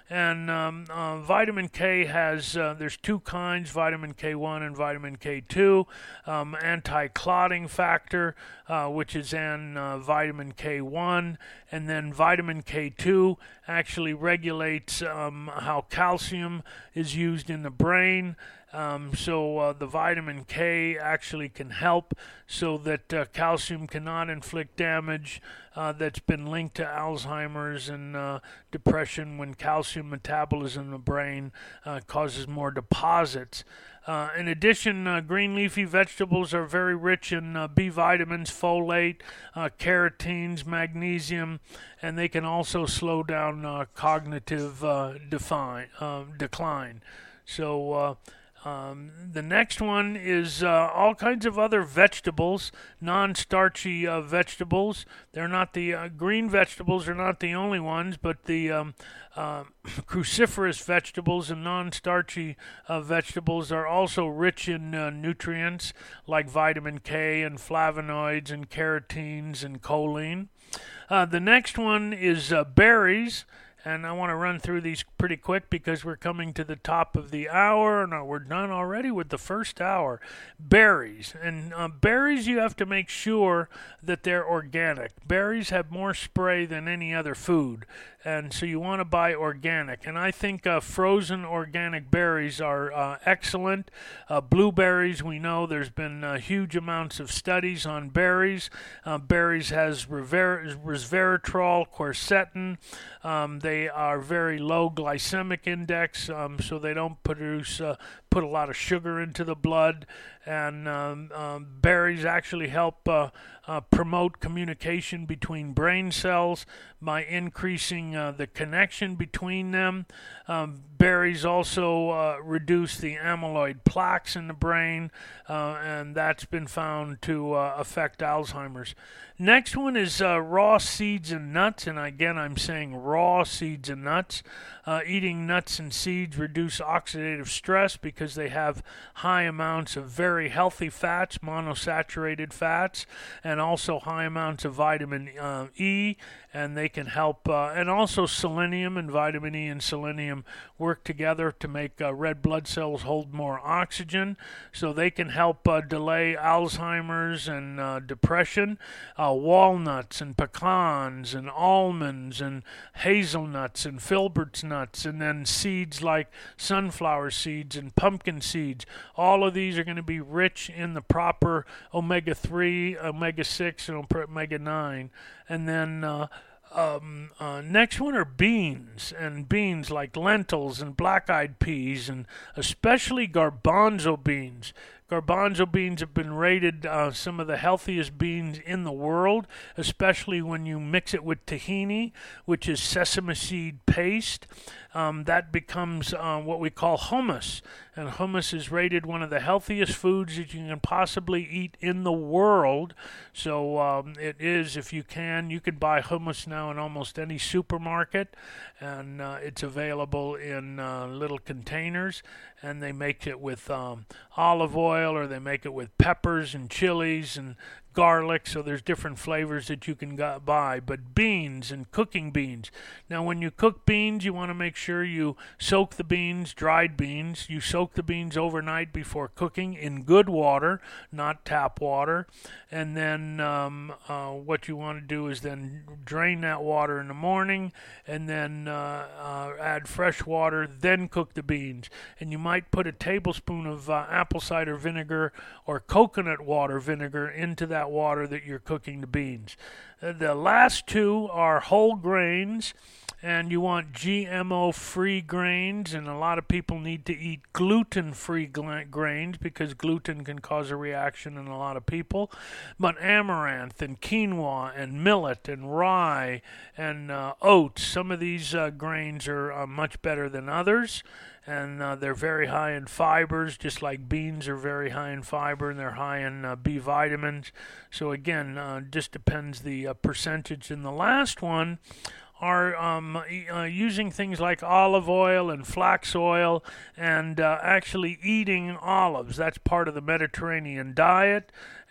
And um, uh, vitamin K has, uh, there's two kinds, vitamin K one and vitamin K two. Um, anti-clotting factor, uh, which is in uh, vitamin K one. And then vitamin K two actually regulates um, how calcium is used in the brain. Um, so uh, the vitamin K actually can help so that uh, calcium cannot inflict damage uh, that's been linked to Alzheimer's and uh, depression when calcium metabolism in the brain uh, causes more deposits. Uh, in addition, uh, green leafy vegetables are very rich in uh, B vitamins, folate, uh, carotenes, magnesium, and they can also slow down uh, cognitive uh, define, uh, decline. So uh, Um, the next one is uh, all kinds of other vegetables, non-starchy uh, vegetables. They're not the uh, green vegetables are not the only ones, but the um, uh, cruciferous vegetables and non-starchy uh, vegetables are also rich in uh, nutrients like vitamin K and flavonoids and carotenes and choline. Uh, the next one is uh, berries. And I want to run through these pretty quick because we're coming to the top of the hour. No, we're done already with the first hour. Berries. And uh, berries, you have to make sure that they're organic. Berries have more spray than any other food. And so you want to buy organic. And I think uh, frozen organic berries are uh, excellent. Uh, blueberries, we know there's been uh, huge amounts of studies on berries. Uh, berries has rever- resveratrol, quercetin. Um, they are very low glycemic index, um, so they don't produce uh, put a lot of sugar into the blood. And um, um, berries actually help uh, uh, promote communication between brain cells by increasing uh, the connection between them. Um, berries also uh, reduce the amyloid plaques in the brain, uh, and that's been found to uh, affect Alzheimer's. Next one is uh, raw seeds and nuts, and again I'm saying raw seeds and nuts. Uh, eating nuts and seeds reduce oxidative stress because they have high amounts of very healthy fats, monosaturated fats, and also high amounts of vitamin uh, E, and they can help, uh, and also selenium, and vitamin E and selenium work together to make uh, red blood cells hold more oxygen, so they can help uh, delay Alzheimer's and uh, depression. Uh, walnuts and pecans and almonds and hazelnuts and filberts nuts, and then seeds like sunflower seeds and pumpkin seeds. All of these are going to be rich in the proper omega three, omega six, and omega nine. And then uh, Um, uh, next one are beans, and beans like lentils and black-eyed peas, and especially garbanzo beans. Garbanzo beans have been rated uh, some of the healthiest beans in the world, especially when you mix it with tahini, which is sesame seed paste. Um, that becomes uh, what we call hummus. And hummus is rated one of the healthiest foods that you can possibly eat in the world. So um, it is, if you can, you can buy hummus now in almost any supermarket. And uh, it's available in uh, little containers. And they make it with um, olive oil, or they make it with peppers and chilies and garlic, so there's different flavors that you can go- buy. But beans and cooking beans. Now, when you cook beans, you want to make sure you soak the beans, dried beans. You soak the beans overnight before cooking in good water, not tap water. And then um, uh, what you want to do is then drain that water in the morning, and then uh, uh, add fresh water, then cook the beans. And you might put a tablespoon of uh, apple cider vinegar or coconut water vinegar into that water that you're cooking the beans. Uh, the last two are whole grains, and you want G M O-free grains, and a lot of people need to eat gluten-free gla- grains because gluten can cause a reaction in a lot of people. But amaranth and quinoa and millet and rye and uh, oats, some of these uh, grains are uh, much better than others. And uh, they're very high in fibers, just like beans are very high in fiber, and they're high in uh, B vitamins. So again, uh, just depends the uh, percentage. And the last one are um, uh, using things like olive oil and flax oil, and uh, actually eating olives. That's part of the Mediterranean diet.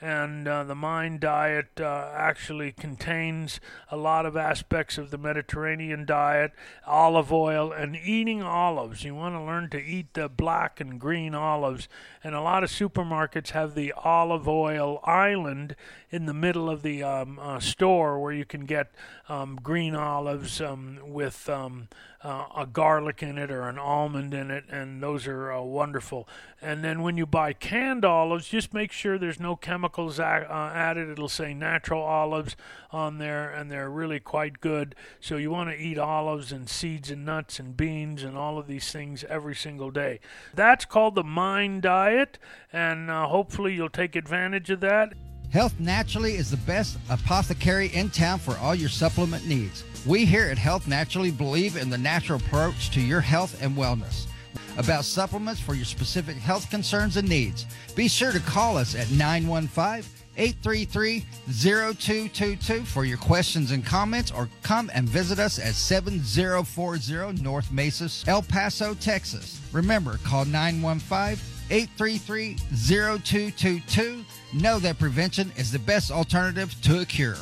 and uh, the Mind diet uh, actually contains a lot of aspects of the Mediterranean diet, olive oil, and eating olives. You want to learn to eat the black and green olives, and a lot of supermarkets have the olive oil island in the middle of the um, uh, store where you can get um, green olives um, with um, uh, a garlic in it or an almond in it, and those are uh, wonderful. And then when you buy canned olives, just make sure there's no chemicals a- uh, added. It'll say natural olives on there, and they're really quite good. So you want to eat olives and seeds and nuts and beans and all of these things every single day. That's called the Mind diet, and uh, hopefully you'll take advantage of that. Health Naturally is the best apothecary in town for all your supplement needs. We here at Health Naturally believe in the natural approach to your health and wellness. About supplements for your specific health concerns and needs, be sure to call us at nine one five, eight three three, zero two two two for your questions and comments, or come and visit us at seven zero four zero North Mesa, El Paso, Texas. Remember, call nine one five, eight three three, zero two two two. Know that prevention is the best alternative to a cure.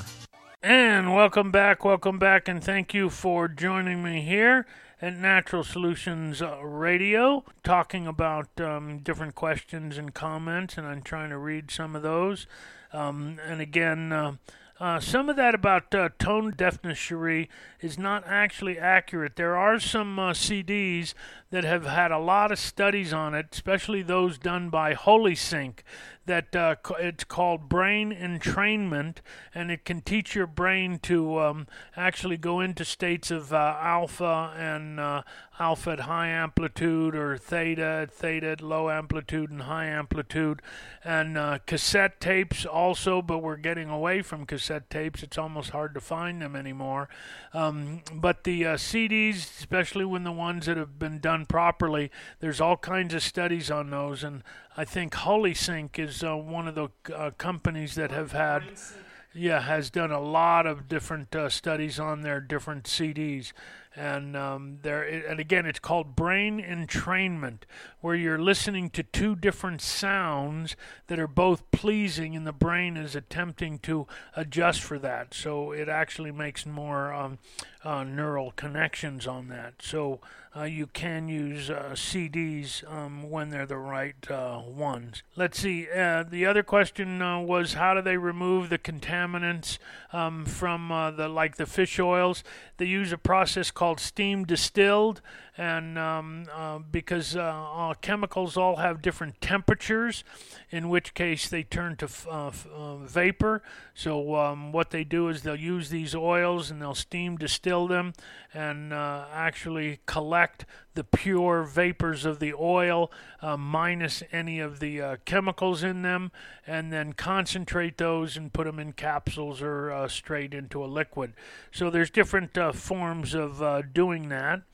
And welcome back, welcome back, and thank you for joining me here at Natural Solutions uh, Radio, talking about um, different questions and comments, and I'm trying to read some of those. Um, and again, uh, uh, some of that about uh, tone deafness, Cherie, is not actually accurate. There are some uh, C Ds that have had a lot of studies on it, especially those done by HolySync, that uh, it's called brain entrainment, and it can teach your brain to um, actually go into states of uh, alpha and uh, alpha at high amplitude, or theta at theta at low amplitude and high amplitude, and uh, cassette tapes also, but we're getting away from cassette tapes. It's almost hard to find them anymore. Um, but the uh, C Ds, especially when the ones that have been done properly, there's all kinds of studies on those, and I think HolySync is uh, one of the uh, companies that have had, yeah, has done a lot of different uh, studies on their different C Ds. And um, there, and again, it's called brain entrainment, where you're listening to two different sounds that are both pleasing, and the brain is attempting to adjust for that. So it actually makes more um, uh, neural connections on that. So uh, you can use uh, C Ds um, when they're the right uh, ones. Let's see. Uh, the other question uh, was, how do they remove the contaminants um, from uh, the like the fish oils? They use a process called steam distilled, and um, uh, because uh, uh, chemicals all have different temperatures, in which case they turn to f- uh, f- uh, vapor. So um, what they do is they'll use these oils and they'll steam distill them and uh, actually collect the pure vapors of the oil uh, minus any of the uh, chemicals in them, and then concentrate those and put them in capsules or uh, straight into a liquid. So there's different uh, forms of uh, doing that,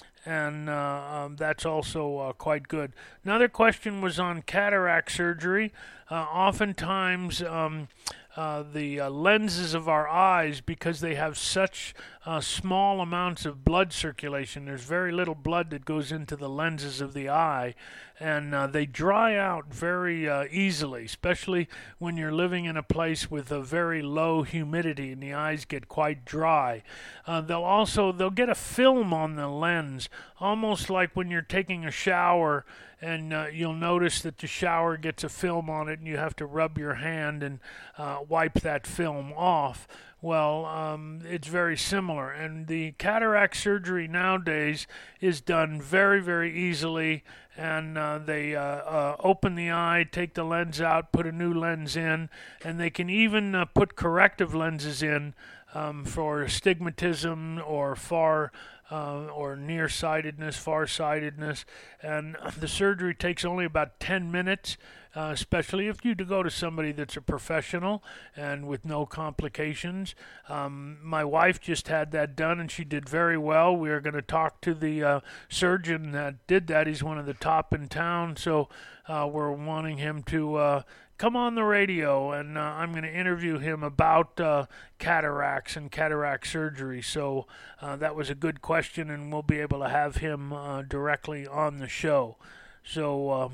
and uh, um, that's also uh, quite good. Another question was on cataract surgery. Uh, oftentimes um, uh, the uh, lenses of our eyes, because they have such uh, small amounts of blood circulation, there's very little blood that goes into the lenses of the eye, and uh, they dry out very uh, easily, especially when you're living in a place with a very low humidity and the eyes get quite dry. Uh, they'll also they'll get a film on the lens, almost like when you're taking a shower, and uh, you'll notice that the shower gets a film on it and you have to rub your hand and uh, wipe that film off. Well, um, it's very similar, and the cataract surgery nowadays is done very, very easily, and uh, they uh, uh, open the eye, take the lens out, put a new lens in, and they can even uh, put corrective lenses in um, for astigmatism or far Uh, or nearsightedness, farsightedness, and the surgery takes only about ten minutes, uh, especially if you to go to somebody that's a professional and with no complications. Um, my wife just had that done, and she did very well. We are going to talk to the uh, surgeon that did that. He's one of the top in town, so uh, we're wanting him to uh, come on the radio, and uh, I'm going to interview him about uh, cataracts and cataract surgery. So uh, that was a good question, and we'll be able to have him uh, directly on the show. So uh,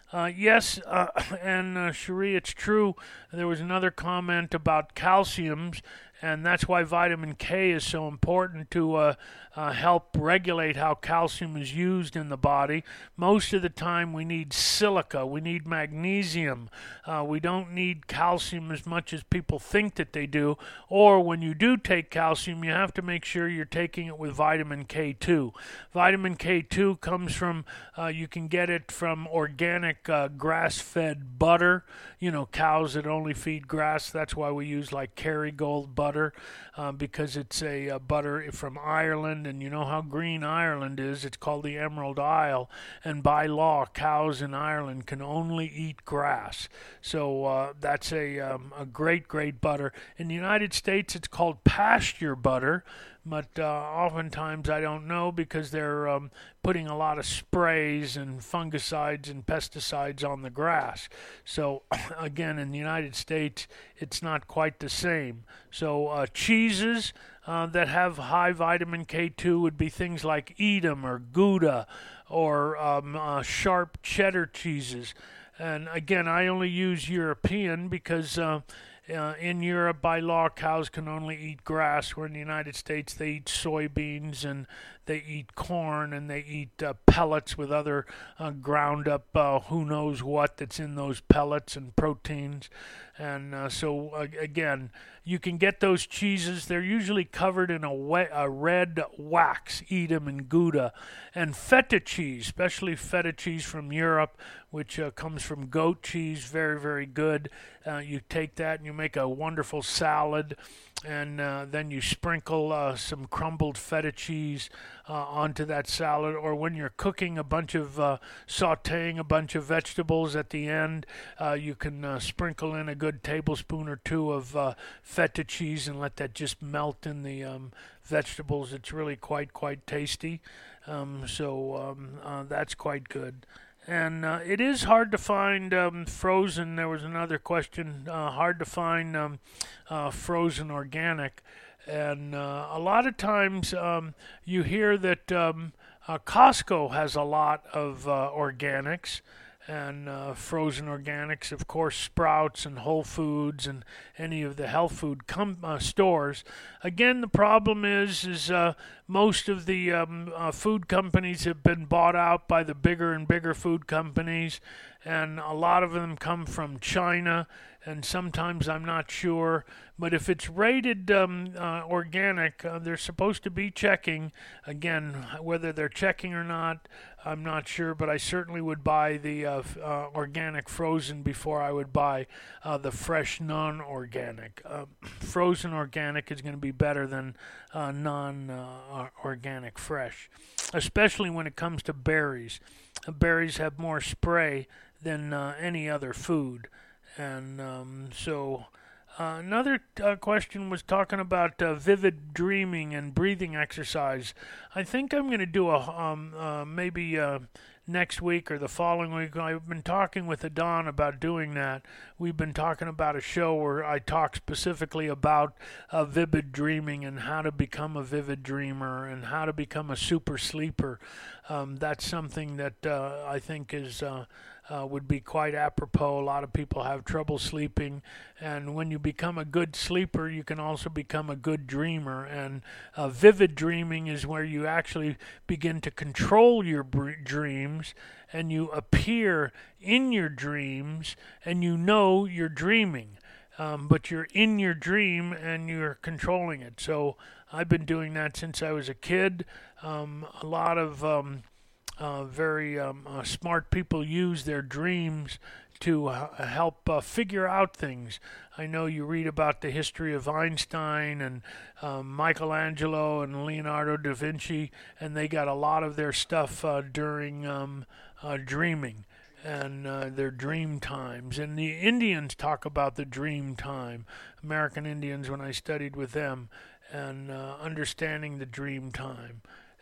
Uh, yes, uh, and uh, Cherie, it's true. There was another comment about calciums, and that's why vitamin K is so important to uh, uh, help regulate how calcium is used in the body. Most of the time we need silica, we need magnesium. Uh, we don't need calcium as much as people think that they do. Or when you do take calcium, you have to make sure you're taking it with vitamin K two. Vitamin K two comes from, uh, you can get it from organic uh, grass-fed butter. You know, cows that only feed grass. That's why we use like Kerrygold butter, uh, because it's a uh, butter from Ireland, and you know how green Ireland is. It's called the Emerald Isle, and by law, cows in Ireland can only eat grass. So uh, that's a um, a great, great butter. In the United States, it's called pasture butter. But uh, oftentimes I don't know because they're um, putting a lot of sprays and fungicides and pesticides on the grass. So again, in the United States, it's not quite the same. So uh, cheeses uh, that have high vitamin K two would be things like Edam or Gouda or um, uh, sharp cheddar cheeses. And again, I only use European because uh, Uh, in Europe, by law, cows can only eat grass, where in the United States they eat soybeans and they eat corn and they eat uh, pellets with other uh, ground up uh, who knows what that's in those pellets and proteins. And uh, so, uh, again, you can get those cheeses. They're usually covered in a, we- a red wax, Edam and Gouda. And feta cheese, especially feta cheese from Europe, which uh, comes from goat cheese, very, very good. Uh, you take that and you make a wonderful salad, and uh, then you sprinkle uh, some crumbled feta cheese uh, onto that salad. Or when you're cooking a bunch of, uh, sauteing a bunch of vegetables at the end, uh, you can uh, sprinkle in a good tablespoon or two of uh, feta cheese and let that just melt in the um, vegetables. It's really quite, quite tasty. Um, so um, uh, that's quite good. And uh, it is hard to find um, frozen. There was another question. Uh, hard to find um, uh, frozen organic. And uh, a lot of times um, you hear that um, uh, Costco has a lot of uh, organics and uh, frozen organics. Of course, Sprouts and Whole Foods and any of the health food com- uh, stores. Again, the problem is is uh, most of the um, uh, food companies have been bought out by the bigger and bigger food companies, and a lot of them come from China, and sometimes I'm not sure. But if it's rated um, uh, organic, uh, they're supposed to be checking. Again, whether they're checking or not, I'm not sure, but I certainly would buy the uh, f- uh, organic frozen before I would buy uh, the fresh non-organic. Uh, frozen organic is going to be better than uh, non-organic uh, fresh, especially when it comes to berries. Uh, berries have more spray than uh, any other food, and um, so... Uh, another uh, question was talking about uh, vivid dreaming and breathing exercise. I think I'm going to do a um, uh, maybe uh, next week or the following week. I've been talking with Adon about doing that. We've been talking about a show where I talk specifically about uh, vivid dreaming and how to become a vivid dreamer and how to become a super sleeper. Um, that's something that uh, I think is... Uh, Uh, would be quite apropos. A lot of people have trouble sleeping, and when you become a good sleeper, you can also become a good dreamer. And uh, vivid dreaming is where you actually begin to control your br- dreams, and you appear in your dreams, and you know you're dreaming. Um, but you're in your dream and you're controlling it. So I've been doing that since I was a kid. Um, a lot of... Um, Uh, very um, uh, smart people use their dreams to uh, help uh, figure out things. I know you read about the history of Einstein and um, Michelangelo and Leonardo da Vinci, and they got a lot of their stuff uh, during um, uh, dreaming and uh, their dream times. And the Indians talk about the dream time, American Indians, when I studied with them, and uh, understanding the dream time.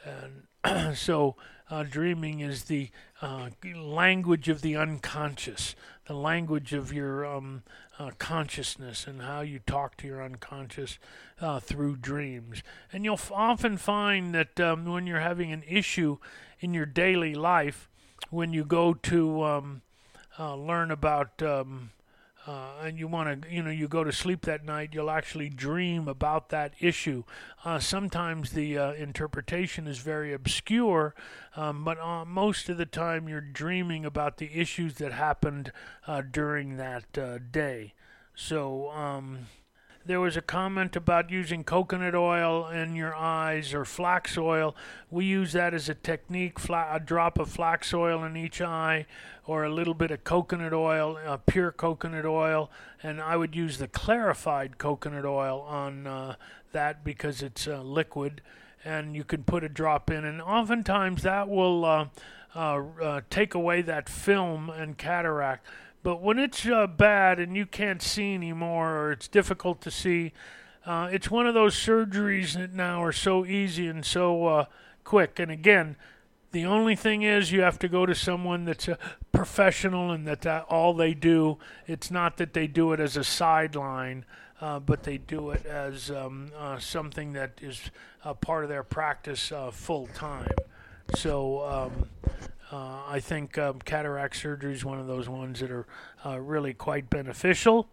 And so uh, dreaming is the uh, language of the unconscious, the language of your um, uh, consciousness and how you talk to your unconscious uh, through dreams. And you'll f- often find that um, when you're having an issue in your daily life, when you go to um, uh, learn about, um, uh, and you want to, you know, you go to sleep that night, you'll actually dream about that issue. Uh, sometimes the uh, interpretation is very obscure, um, but uh, most of the time you're dreaming about the issues that happened uh, during that uh, day. So, um, there was a comment about using coconut oil in your eyes or flax oil. We use that as a technique, fla- a drop of flax oil in each eye or a little bit of coconut oil, uh, pure coconut oil, and I would use the clarified coconut oil on uh, that because it's uh, liquid, and you can put a drop in, and oftentimes that will uh, uh, uh, take away that film and cataract. But when it's uh, bad and you can't see anymore or it's difficult to see, uh, it's one of those surgeries that now are so easy and so uh, quick. And again, the only thing is you have to go to someone that's a professional and that, that all they do. It's not that they do it as a sideline, uh, but they do it as um, uh, something that is a part of their practice uh, full time. So um, uh, I think um, cataract surgery is one of those ones that are uh, really quite beneficial.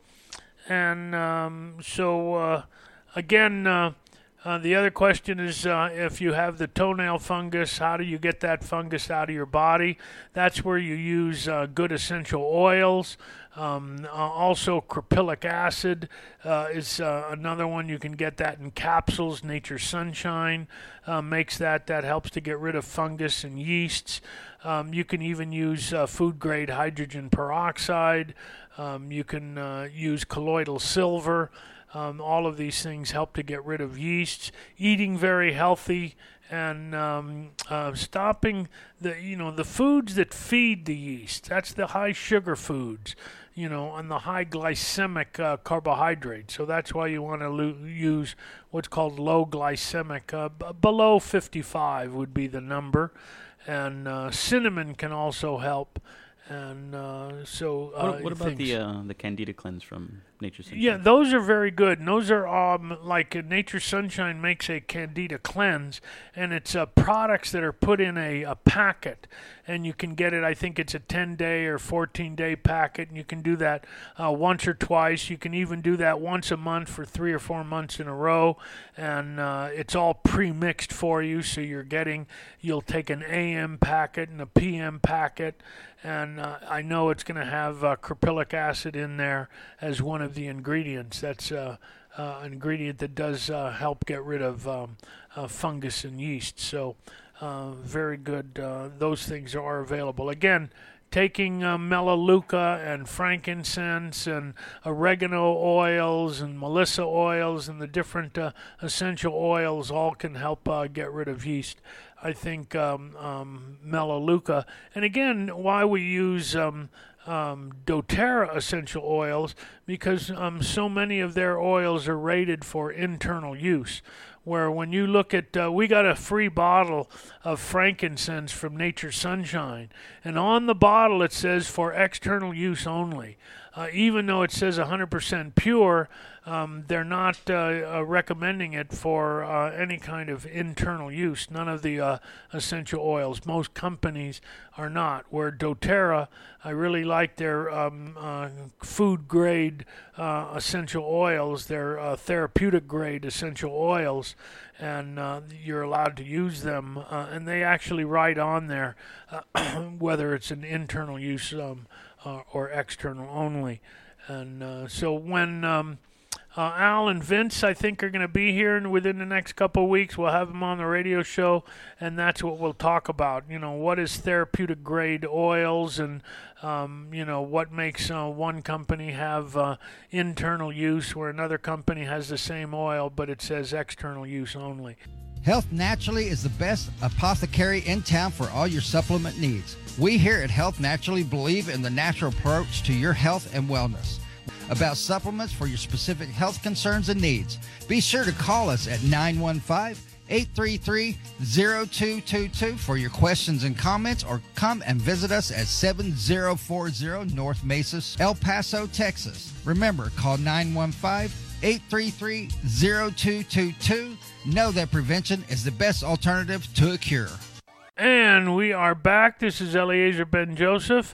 And um, so, uh, again, uh, uh, the other question is uh, if you have the toenail fungus, how do you get that fungus out of your body? That's where you use uh, good essential oils. Um, uh, also, caprylic acid uh, is uh, another one. You can get that in capsules. Nature's Sunshine uh, makes that. That helps to get rid of fungus and yeasts. Um, you can even use uh, food-grade hydrogen peroxide. Um, you can uh, use colloidal silver. Um, all of these things help to get rid of yeasts. Eating very healthy and um, uh, stopping the, you know, the foods that feed the yeast. That's the high sugar foods, you know, and the high glycemic uh, carbohydrates. So that's why you want to lo- use what's called low glycemic. Uh, b- below fifty-five would be the number. And uh, cinnamon can also help. And uh, so, uh, what, what about things. the uh, the Candida cleanse from Nature's Sunshine? Yeah, those are very good. And those are um, like uh, Nature's Sunshine makes a Candida cleanse, and it's uh, products that are put in a, a packet, and you can get it. I think it's a ten-day or fourteen-day packet, and you can do that uh, once or twice. You can even do that once a month for three or four months in a row, and uh, it's all pre-mixed for you. So you're getting, you'll take an A M packet and a P M packet. And uh, I know it's going to have uh, caprylic acid in there as one of the ingredients. That's uh, uh, an ingredient that does uh, help get rid of um, uh, fungus and yeast. So uh, very good. Uh, those things are available. Again, taking uh, melaleuca and frankincense and oregano oils and melissa oils and the different uh, essential oils all can help uh, get rid of yeast. I think um, um, melaleuca, and again, why we use um, um, doTERRA essential oils, because um, so many of their oils are rated for internal use. Where when you look at, uh, we got a free bottle of frankincense from Nature's Sunshine, and on the bottle it says for external use only. Uh, even though it says one hundred percent pure, um, they're not uh, uh, recommending it for uh, any kind of internal use. None of the uh, essential oils. Most companies are not. Where doTERRA, I really like their um, uh, food-grade uh, essential oils, their uh, therapeutic-grade essential oils, and uh, you're allowed to use them. Uh, and they actually write on there uh, whether it's an internal use um, Uh, or external only. And uh, so when um, uh, Al and Vince, I think, are going to be here and within the next couple of weeks, we'll have them on the radio show, and that's what we'll talk about. You know, what is therapeutic grade oils, and, um, you know, what makes uh, one company have uh, internal use where another company has the same oil, but it says external use only. Health Naturally is the best apothecary in town for all your supplement needs. We here at Health Naturally believe in the natural approach to your health and wellness. About supplements for your specific health concerns and needs, be sure to call us at nine one five, eight three three, zero two two two for your questions and comments, or come and visit us at seven zero four zero North Mesa, El Paso, Texas. Remember, call nine one five, eight three three, zero two two two. Know that prevention is the best alternative to a cure. And we are back. This is Eliezer Ben Joseph.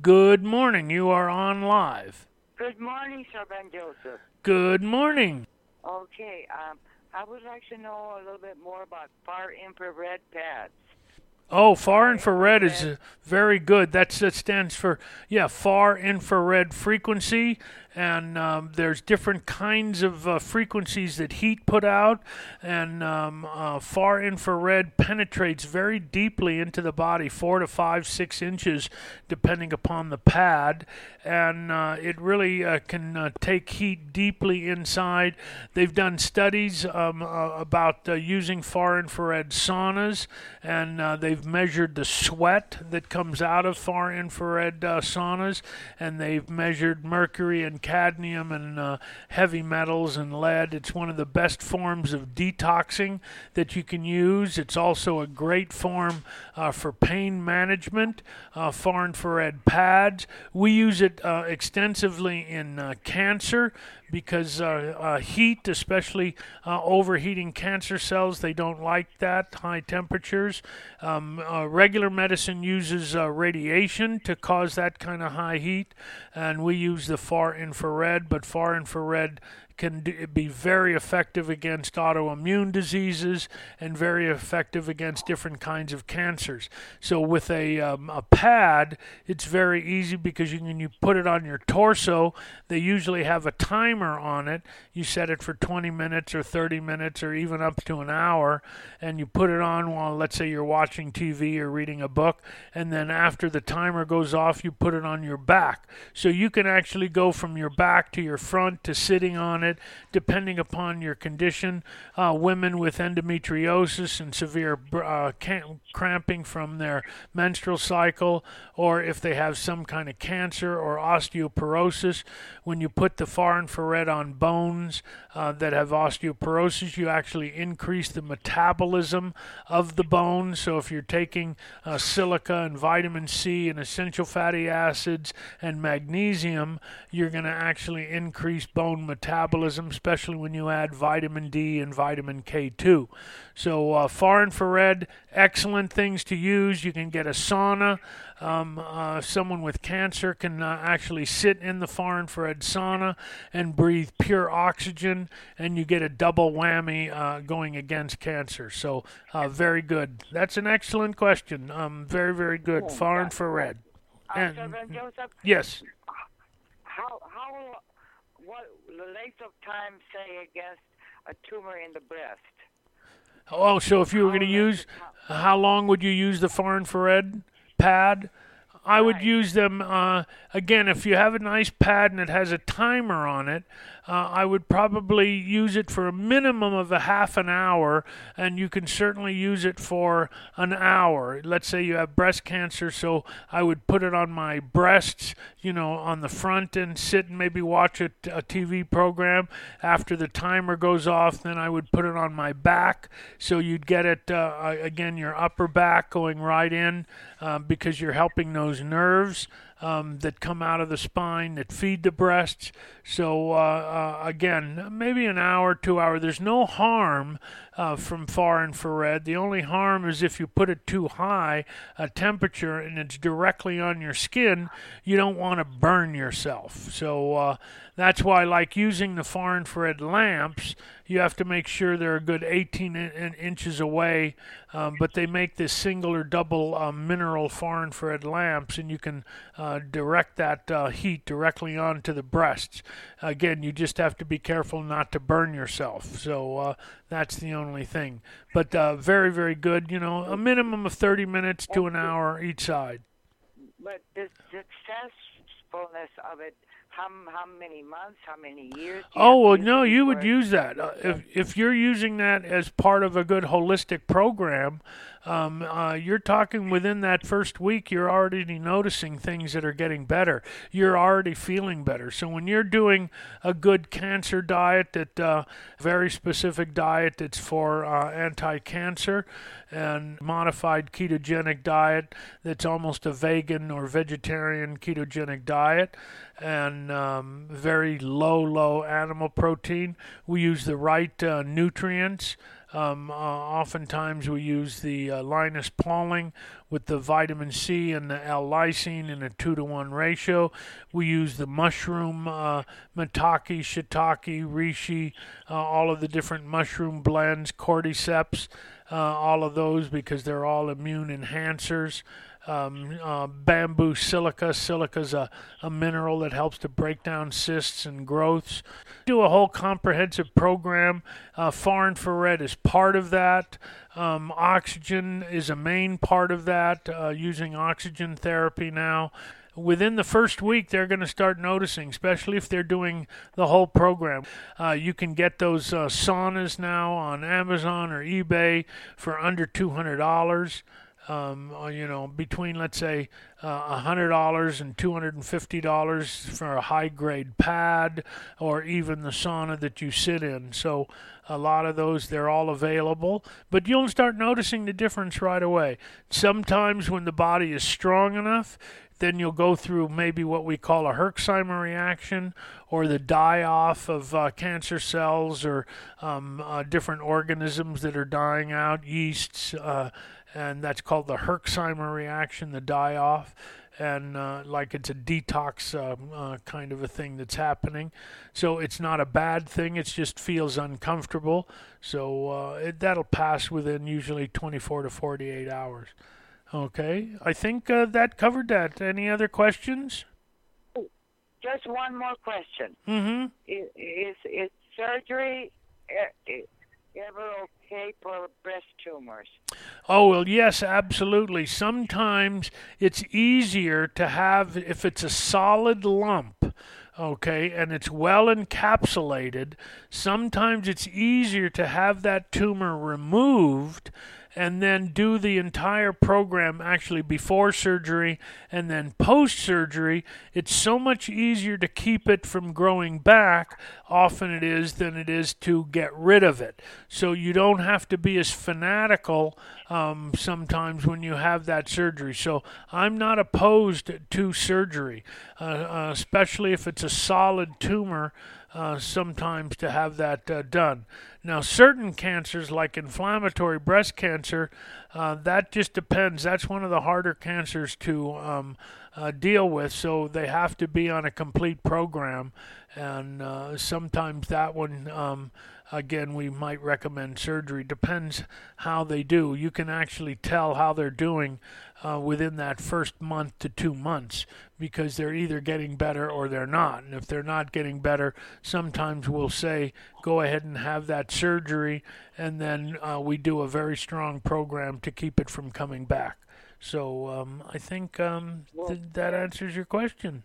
Good morning. You are on live. Good morning, Sir Ben Joseph. Good morning. Okay, um, I would like to know a little bit more about far infrared pads. Oh, far infrared is uh, very good. That's, that stands for, yeah, far infrared frequency. And um, there's different kinds of uh, frequencies that heat put out. And um, uh, far infrared penetrates very deeply into the body, four to five, six inches, depending upon the pad. And uh, it really uh, can uh, take heat deeply inside. They've done studies um, uh, about uh, using far infrared saunas, and uh, they've measured the sweat that comes out of far infrared uh, saunas, and they've measured mercury and cadmium and uh, heavy metals and lead. It's one of the best forms of detoxing that you can use. It's also a great form uh, for pain management, uh, far infrared pads. We use it uh, extensively in uh, cancer because uh, uh, heat, especially uh, overheating cancer cells, they don't like that, high temperatures. Um, uh, regular medicine uses uh, radiation to cause that kind of high heat, and we use the far infrared, but far infrared can d- be very effective against autoimmune diseases and very effective against different kinds of cancers. So with a, um, a pad, it's very easy because you can you put it on your torso. They usually have a timer on it. You set it for twenty minutes or thirty minutes or even up to an hour, and you put it on while, let's say, you're watching T V or reading a book, and then after the timer goes off, you put it on your back. So you can actually go from your back to your front to sitting on it, depending upon your condition. Uh, women with endometriosis and severe uh, cramping from their menstrual cycle, or if they have some kind of cancer or osteoporosis, when you put the far infrared on bones uh, that have osteoporosis, you actually increase the metabolism of the bone. So if you're taking uh, silica and vitamin C and essential fatty acids and magnesium, you're going to actually increase bone metabolism, especially when you add vitamin D and vitamin K two. So uh, far infrared, excellent things to use. You can get a sauna. Um, uh, someone with cancer can uh, actually sit in the far infrared sauna and breathe pure oxygen, and you get a double whammy uh, going against cancer. So uh, very good. That's an excellent question. Um, very, very good. Far infrared. Uh, And, Sir Ben Joseph, yes. how, how, what the length of time, say, against a tumor in the breast? Oh, so if you were going to use, how long would you use the far infrared pad? I would Right. use them, uh, again, if you have a nice pad and it has a timer on it, uh, I would probably use it for a minimum of a half an hour, and you can certainly use it for an hour. Let's say you have breast cancer, so I would put it on my breasts, you know, on the front and sit and maybe watch a, a T V program. After the timer goes off, then I would put it on my back, so you'd get it, uh, again, your upper back going right in, uh, because you're helping those nerves um, that come out of the spine that feed the breasts. So uh, uh, again, maybe an hour, two hour. There's no harm uh, from far infrared. The only harm is if you put it too high a temperature and it's directly on your skin, you don't want to burn yourself. So uh, that's why, like using the far infrared lamps, you have to make sure they're a good eighteen in- inches away, um, but they make this single or double uh, mineral far infrared lamps, and you can uh, direct that uh, heat directly onto the breasts. Again, you just have to be careful not to burn yourself. So uh, that's the only thing. But uh, very, very good. You know, a minimum of thirty minutes to an hour each side. But the successfulness of it, how, how many months, how many years? do you Oh, have to well, use no, it you would for? use that. Uh, if if you're using that as part of a good holistic program, um, uh, you're talking within that first week, you're already noticing things that are getting better. You're already feeling better. So when you're doing a good cancer diet, that uh, very specific diet that's for uh, anti-cancer, and modified ketogenic diet that's almost a vegan or vegetarian ketogenic diet, and um, very low, low animal protein. We use the right uh, nutrients Um, uh, oftentimes we use the uh, Linus Pauling with the vitamin C and the L-lysine in a two to one ratio. We use the mushroom, uh, maitake, shiitake, reishi, uh, all of the different mushroom blends, cordyceps, uh, all of those because they're all immune enhancers. Um, uh, bamboo silica. Silica is a, a mineral that helps to break down cysts and growths. Do a whole comprehensive program. Uh, far infrared is part of that. Um, oxygen is a main part of that, uh, using oxygen therapy now. Within the first week, they're going to start noticing, especially if they're doing the whole program. Uh, you can get those uh, saunas now on Amazon or eBay for under two hundred dollars. Um, you know, between, let's say, uh, one hundred dollars and two hundred fifty dollars for a high-grade pad or even the sauna that you sit in. So a lot of those, they're all available. But you'll start noticing the difference right away. Sometimes when the body is strong enough, then you'll go through maybe what we call a Herxheimer reaction or the die-off of uh, cancer cells or um, uh, different organisms that are dying out, yeasts, uh, and that's called the Herxheimer reaction, the die-off, and uh, like it's a detox uh, uh, kind of a thing that's happening. So it's not a bad thing, it just feels uncomfortable. So uh, it, that'll pass within usually twenty-four to forty-eight hours. Okay, I think uh, that covered that. Any other questions? Just one more question. Mm-hmm. Is, is, is surgery ever okay for breast tumors? Oh, well, yes, absolutely. Sometimes it's easier to have, if it's a solid lump, okay, and it's well encapsulated, sometimes it's easier to have that tumor removed and then do the entire program actually before surgery and then post-surgery. It's so much easier to keep it from growing back, often it is, than it is to get rid of it. So you don't have to be as fanatical um, sometimes when you have that surgery. So I'm not opposed to surgery, uh, uh, especially if it's a solid tumor. Uh, sometimes to have that uh, done. Now, certain cancers, like inflammatory breast cancer, uh, that just depends. That's one of the harder cancers to um, uh, deal with, so they have to be on a complete program, and uh, sometimes that one, um, again, we might recommend surgery. Depends how they do. You can actually tell how they're doing uh, within that first month to two months because they're either getting better or they're not. And if they're not getting better, sometimes we'll say, go ahead and have that surgery, and then uh, we do a very strong program to keep it from coming back. So um, I think um, th- that answers your question.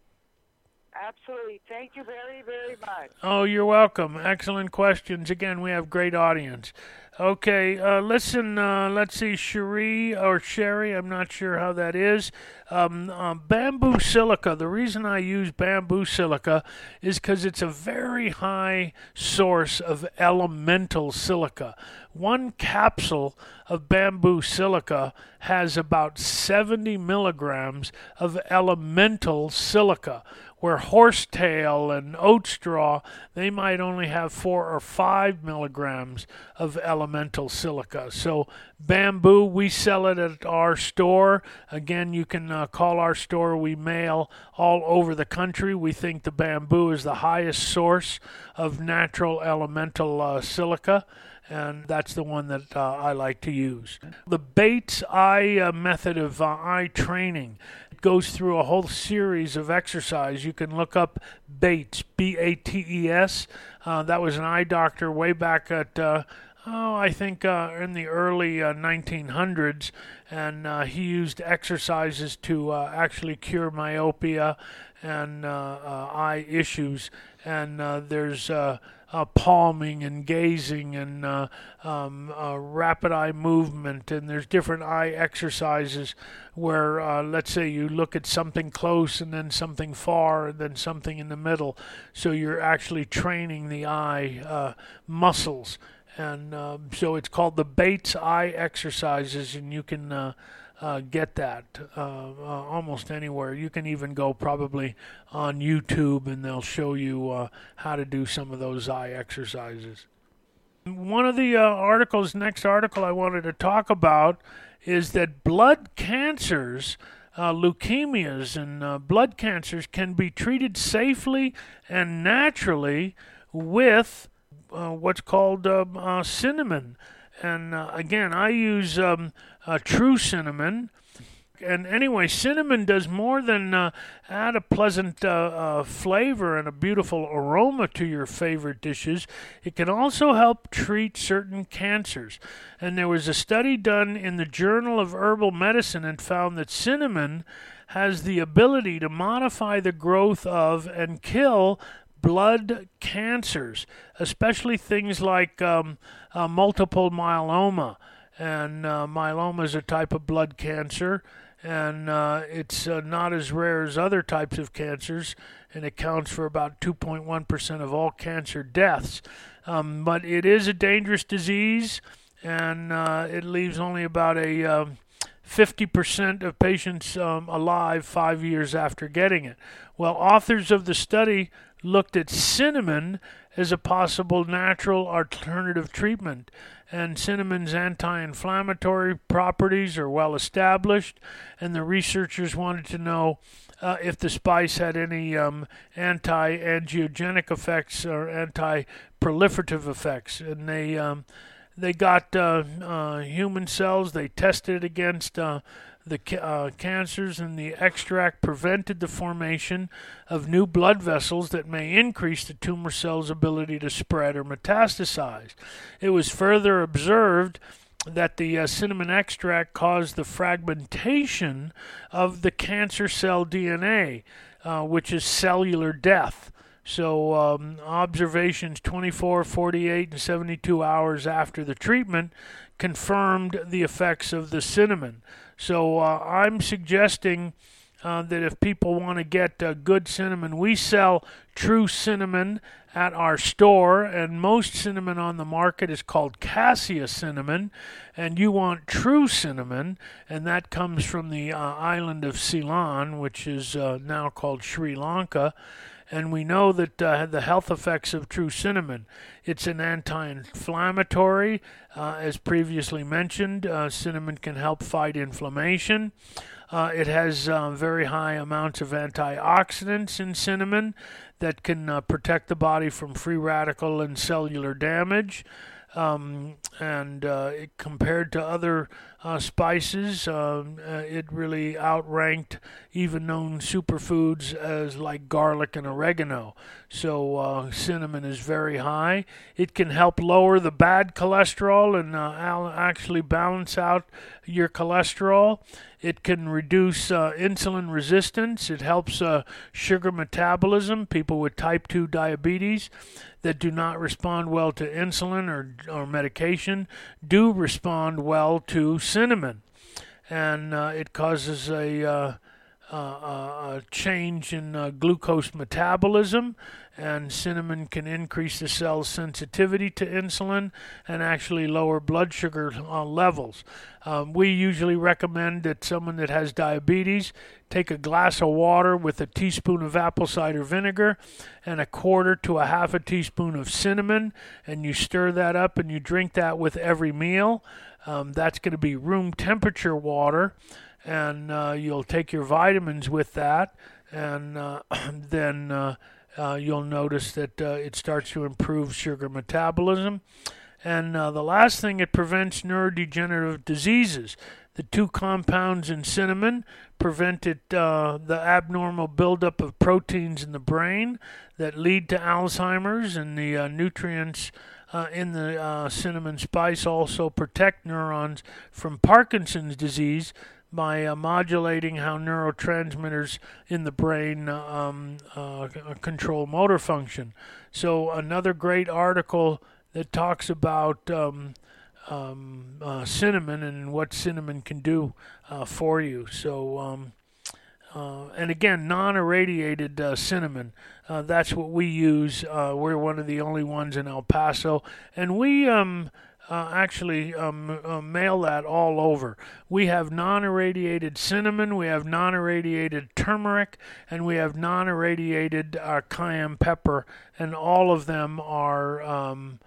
Absolutely. Thank you very, very much. Oh, you're welcome. Excellent questions. Again, we have great audience. Okay, uh, listen, uh, let's see, Cherie or Sherry, I'm not sure how that is. Um, uh, bamboo silica, the reason I use bamboo silica is because it's a very high source of elemental silica. One capsule of bamboo silica has about seventy milligrams of elemental silica, where horsetail and oat straw, they might only have four or five milligrams of elemental silica. So bamboo, we sell it at our store. Again, you can uh, call our store. We mail all over the country. We think the bamboo is the highest source of natural elemental uh, silica, and that's the one that uh, I like to use. The Bates eye uh, method of uh, eye training goes through a whole series of exercise. You can look up Bates, B A T E S. Uh, that was an eye doctor way back at, uh, oh, I think uh, in the early uh, nineteen hundreds, and uh, he used exercises to uh, actually cure myopia and uh, uh, eye issues. And uh, there's uh, uh, palming and gazing and uh, um, uh, rapid eye movement, and there's different eye exercises where, uh, let's say you look at something close and then something far and then something in the middle, so you're actually training the eye uh, muscles. And uh, so it's called the Bates eye exercises, and you can uh, uh, get that uh, uh, almost anywhere. You can even go probably on YouTube, and they'll show you uh, how to do some of those eye exercises. One of the uh, articles, next article I wanted to talk about is that blood cancers, uh, leukemias and uh, blood cancers can be treated safely and naturally with uh, what's called uh, uh, cinnamon. And uh, again, I use um, uh, true cinnamon. And anyway, cinnamon does more than uh, add a pleasant uh, uh, flavor and a beautiful aroma to your favorite dishes. It can also help treat certain cancers. And there was a study done in the Journal of Herbal Medicine and found that cinnamon has the ability to modify the growth of and kill blood cancers, especially things like um, uh, multiple myeloma. And uh, myeloma is a type of blood cancer. And uh, it's uh, not as rare as other types of cancers, and it accounts for about two point one percent of all cancer deaths. Um, but it is a dangerous disease, and uh, it leaves only about a um, fifty percent of patients um, alive five years after getting it. Well, authors of the study looked at cinnamon as a possible natural alternative treatment. And cinnamon's anti-inflammatory properties are well established, and the researchers wanted to know uh, if the spice had any um, anti-angiogenic effects or anti-proliferative effects. And they um, they got uh, uh, human cells, they tested it against uh, the ca- uh, cancers, and the extract prevented the formation of new blood vessels that may increase the tumor cell's ability to spread or metastasize. It was further observed that the uh, cinnamon extract caused the fragmentation of the cancer cell D N A, uh, which is cellular death. So um, observations twenty-four, forty-eight, and seventy-two hours after the treatment confirmed the effects of the cinnamon. So uh, I'm suggesting uh, that if people want to get uh, good cinnamon, we sell true cinnamon at our store, and most cinnamon on the market is called cassia cinnamon, and you want true cinnamon, and that comes from the uh, island of Ceylon, which is uh, now called Sri Lanka. And we know that uh, the health effects of true cinnamon. It's an anti-inflammatory, uh, as previously mentioned. Uh, cinnamon can help fight inflammation. Uh, it has uh, very high amounts of antioxidants in cinnamon that can uh, protect the body from free radical and cellular damage. Um, and uh, it, compared to other uh, spices, uh, uh, it really outranked even known superfoods as like garlic and oregano. So uh, cinnamon is very high. It can help lower the bad cholesterol and uh, actually balance out your cholesterol. It can reduce uh, insulin resistance. It helps uh, sugar metabolism. People with type two diabetes that do not respond well to insulin or, or medication do respond well to cinnamon. And uh, it causes a, uh, uh, a change in uh, glucose metabolism, and cinnamon can increase the cell's sensitivity to insulin and actually lower blood sugar uh, levels. Um, we usually recommend that someone that has diabetes take a glass of water with a teaspoon of apple cider vinegar and a quarter to a half a teaspoon of cinnamon, and you stir that up and you drink that with every meal. Um, that's going to be room temperature water, and uh, you'll take your vitamins with that, and uh, then uh, uh, you'll notice that uh, it starts to improve sugar metabolism. And uh, the last thing, it prevents neurodegenerative diseases. The two compounds in cinnamon prevent it, uh, the abnormal buildup of proteins in the brain that lead to Alzheimer's, and the uh, nutrients uh, in the uh, cinnamon spice also protect neurons from Parkinson's disease by uh, modulating how neurotransmitters in the brain um, uh, control motor function. So another great article that talks about um, um, uh, cinnamon and what cinnamon can do uh, for you. So, um, uh, and again, non-irradiated uh, cinnamon, uh, that's what we use. Uh, we're one of the only ones in El Paso, and we um, uh, actually um, uh, mail that all over. We have non-irradiated cinnamon, we have non-irradiated turmeric, and we have non-irradiated uh, cayenne pepper, and all of them are um,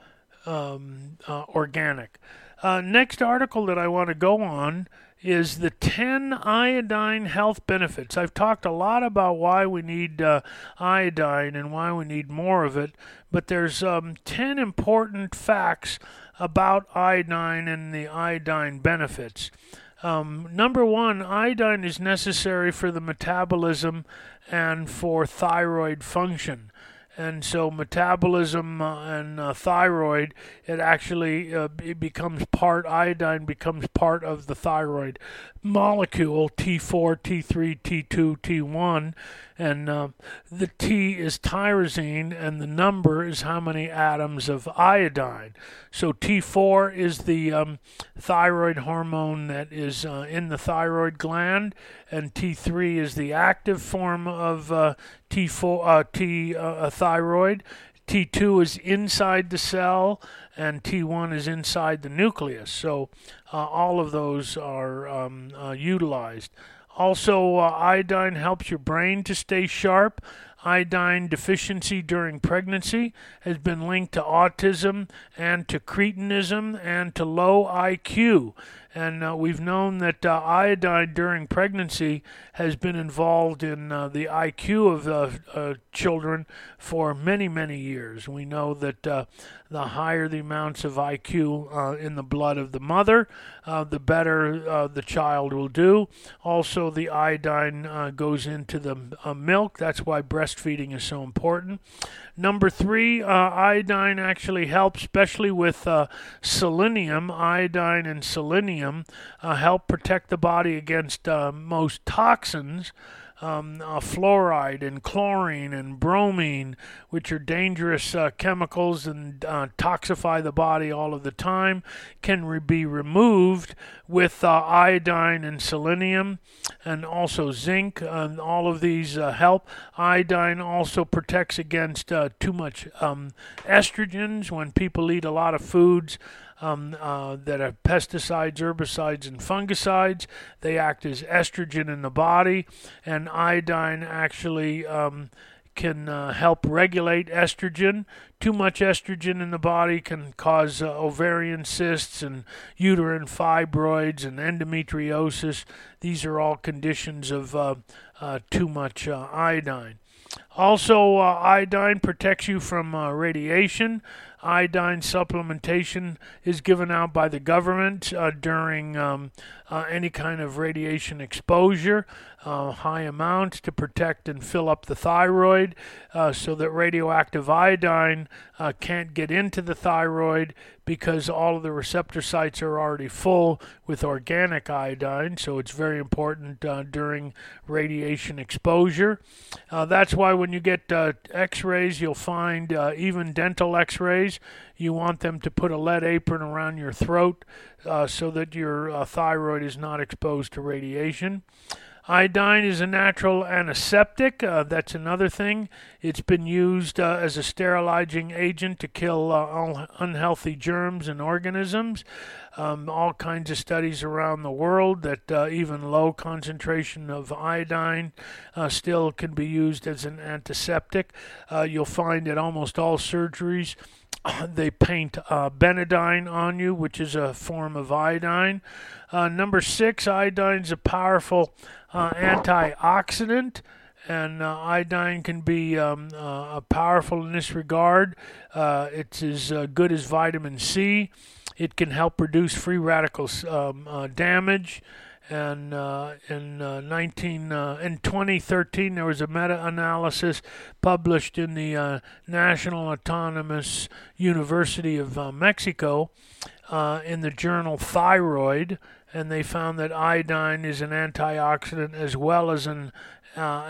um, uh, organic. Uh, next article that I want to go on is the ten iodine health benefits. I've talked a lot about why we need uh, iodine and why we need more of it, but there's um, ten important facts about iodine and the iodine benefits. Um, number one, iodine is necessary for the metabolism and for thyroid function. And so metabolism uh, and uh, thyroid, it actually uh, it becomes part, iodine becomes part of the thyroid molecule, T four, T three, T two, T one. And uh, the T is tyrosine, and the number is how many atoms of iodine. So T four is the um, thyroid hormone that is uh, in the thyroid gland, and T three is the active form of uh, T four, uh, T uh, thyroid. T two is inside the cell, and T one is inside the nucleus. So uh, all of those are um, uh, utilized. Also, uh, iodine helps your brain to stay sharp. Iodine deficiency during pregnancy has been linked to autism and to cretinism and to low I Q. And uh, we've known that uh, iodine during pregnancy has been involved in uh, the I Q of uh, uh, children for many, many years. We know that uh, the higher the amounts of I Q uh, in the blood of the mother, uh, the better uh, the child will do. Also, the iodine uh, goes into the uh, milk. That's why breastfeeding is so important. Number three, uh, iodine actually helps, especially with uh, selenium. Iodine and selenium uh, help protect the body against uh, most toxins. Um, uh, fluoride and chlorine and bromine, which are dangerous uh, chemicals and uh, toxify the body all of the time, can re- be removed with uh, iodine and selenium, and also zinc. And all of these uh, help. Iodine also protects against uh, too much um, estrogens. When people eat a lot of foods Um, uh, that are pesticides, herbicides, and fungicides, they act as estrogen in the body, and iodine actually um, can uh, help regulate estrogen. Too much estrogen in the body can cause uh, ovarian cysts and uterine fibroids and endometriosis. These are all conditions of uh, uh, too much uh, iodine. Also, uh, iodine protects you from uh, radiation. Iodine supplementation is given out by the government uh, during um, uh, any kind of radiation exposure, uh, high amounts to protect and fill up the thyroid uh, so that radioactive iodine uh, can't get into the thyroid because all of the receptor sites are already full with organic iodine, so it's very important uh, during radiation exposure. Uh, that's why when you get uh, x-rays, you'll find uh, even dental x-rays, you want them to put a lead apron around your throat uh, so that your uh, thyroid is not exposed to radiation. Iodine is a natural antiseptic. Uh, that's another thing. It's been used uh, as a sterilizing agent to kill uh, un- unhealthy germs and organisms. Um, all kinds of studies around the world that uh, even low concentration of iodine uh, still can be used as an antiseptic. Uh, you'll find at almost all surgeries they paint uh, Benadine on you, which is a form of iodine. Uh, number six, iodine is a powerful uh, antioxidant, and uh, iodine can be um, uh, powerful in this regard. Uh, it's as uh, good as vitamin C. It can help reduce free radical um, uh, damage. And uh, in uh, nineteen uh, in twenty thirteen, there was a meta-analysis published in the uh, National Autonomous University of uh, Mexico uh, in the journal Thyroid, and they found that iodine is an antioxidant as well as an uh,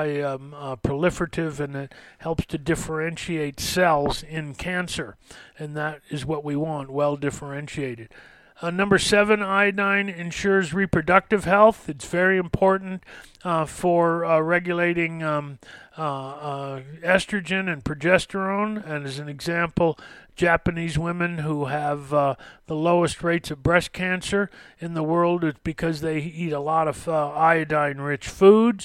anti-proliferative, um, uh, and it helps to differentiate cells in cancer, and that is what we want, well differentiated. Uh, number seven, iodine ensures reproductive health. It's very important uh, for uh, regulating um, uh, uh, estrogen and progesterone. And as an example, Japanese women who have uh, the lowest rates of breast cancer in the world is because they eat a lot of uh, iodine-rich foods.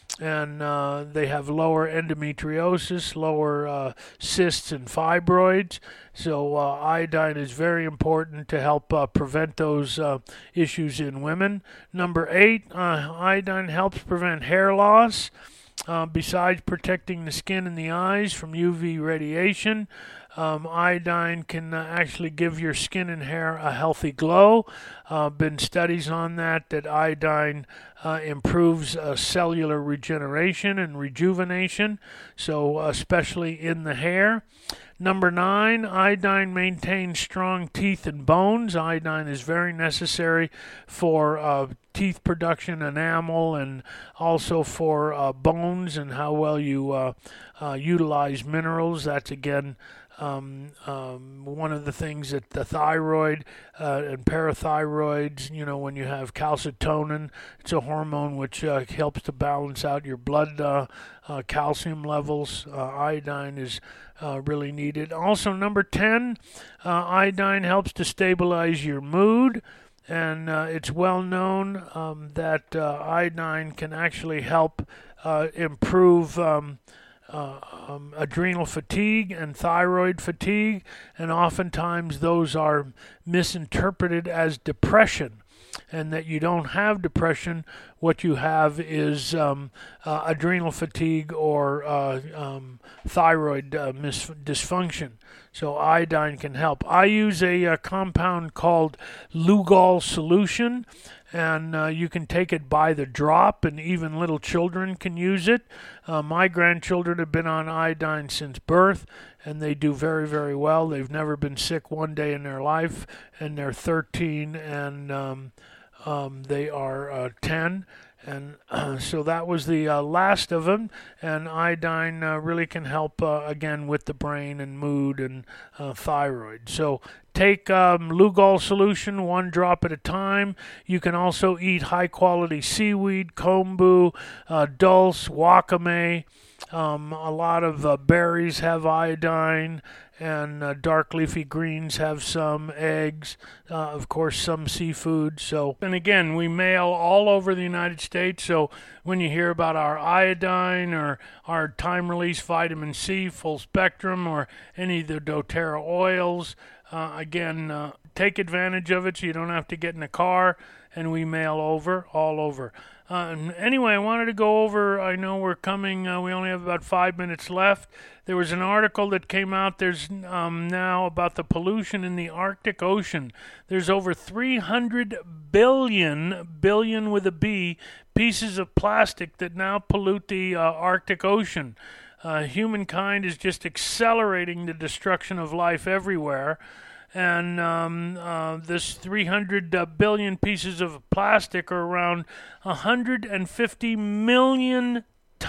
and uh, they have lower endometriosis, lower uh, cysts and fibroids. So uh, iodine is very important to help uh, prevent those uh, issues in women. Number eight, uh, iodine helps prevent hair loss. Uh, besides protecting the skin and the eyes from U V radiation, um, iodine can uh, actually give your skin and hair a healthy glow. Uh, been studies on that, that iodine uh, improves uh, cellular regeneration and rejuvenation, so especially in the hair. Number nine, iodine maintains strong teeth and bones. Iodine is very necessary for uh, teeth production, enamel, and also for uh, bones and how well you uh, uh, utilize minerals. That's, again, Um, um, one of the things that the thyroid uh, and parathyroids, you know, when you have calcitonin, it's a hormone which uh, helps to balance out your blood uh, uh, calcium levels. Uh, iodine is uh, really needed. Also, number ten, uh, iodine helps to stabilize your mood. And uh, it's well known um, that uh, iodine can actually help uh, improve um, Uh, um, adrenal fatigue and thyroid fatigue, and oftentimes those are misinterpreted as depression, and that you don't have depression. What you have is um, uh, adrenal fatigue or uh, um, thyroid uh, mis- dysfunction. So iodine can help. I use a, a compound called Lugol solution, and uh, you can take it by the drop, and even little children can use it. Uh, my grandchildren have been on iodine since birth, and they do very, very well. They've never been sick one day in their life, and they're thirteen, and um, um, they are uh, ten. And uh, so that was the uh, last of them, and iodine uh, really can help, uh, again, with the brain and mood and uh, thyroid. So take um, Lugol solution one drop at a time. You can also eat high-quality seaweed, kombu, uh, dulse, wakame. Um, a lot of uh, berries have iodine, and uh, dark leafy greens have some, eggs, uh, of course some seafood. So, and again, we mail all over the United States, so when you hear about our iodine or our time-release vitamin C full spectrum or any of the doTERRA oils, uh, again, uh, take advantage of it so you don't have to get in a car, and we mail over, all over. Uh, and anyway, I wanted to go over, I know we're coming, uh, we only have about five minutes left. There was an article that came out, there's um, now about the pollution in the Arctic Ocean. There's over three hundred billion, billion with a B, pieces of plastic that now pollute the uh, Arctic Ocean. Uh, humankind is just accelerating the destruction of life everywhere. And um, uh, this three hundred uh, billion pieces of plastic are around one hundred fifty million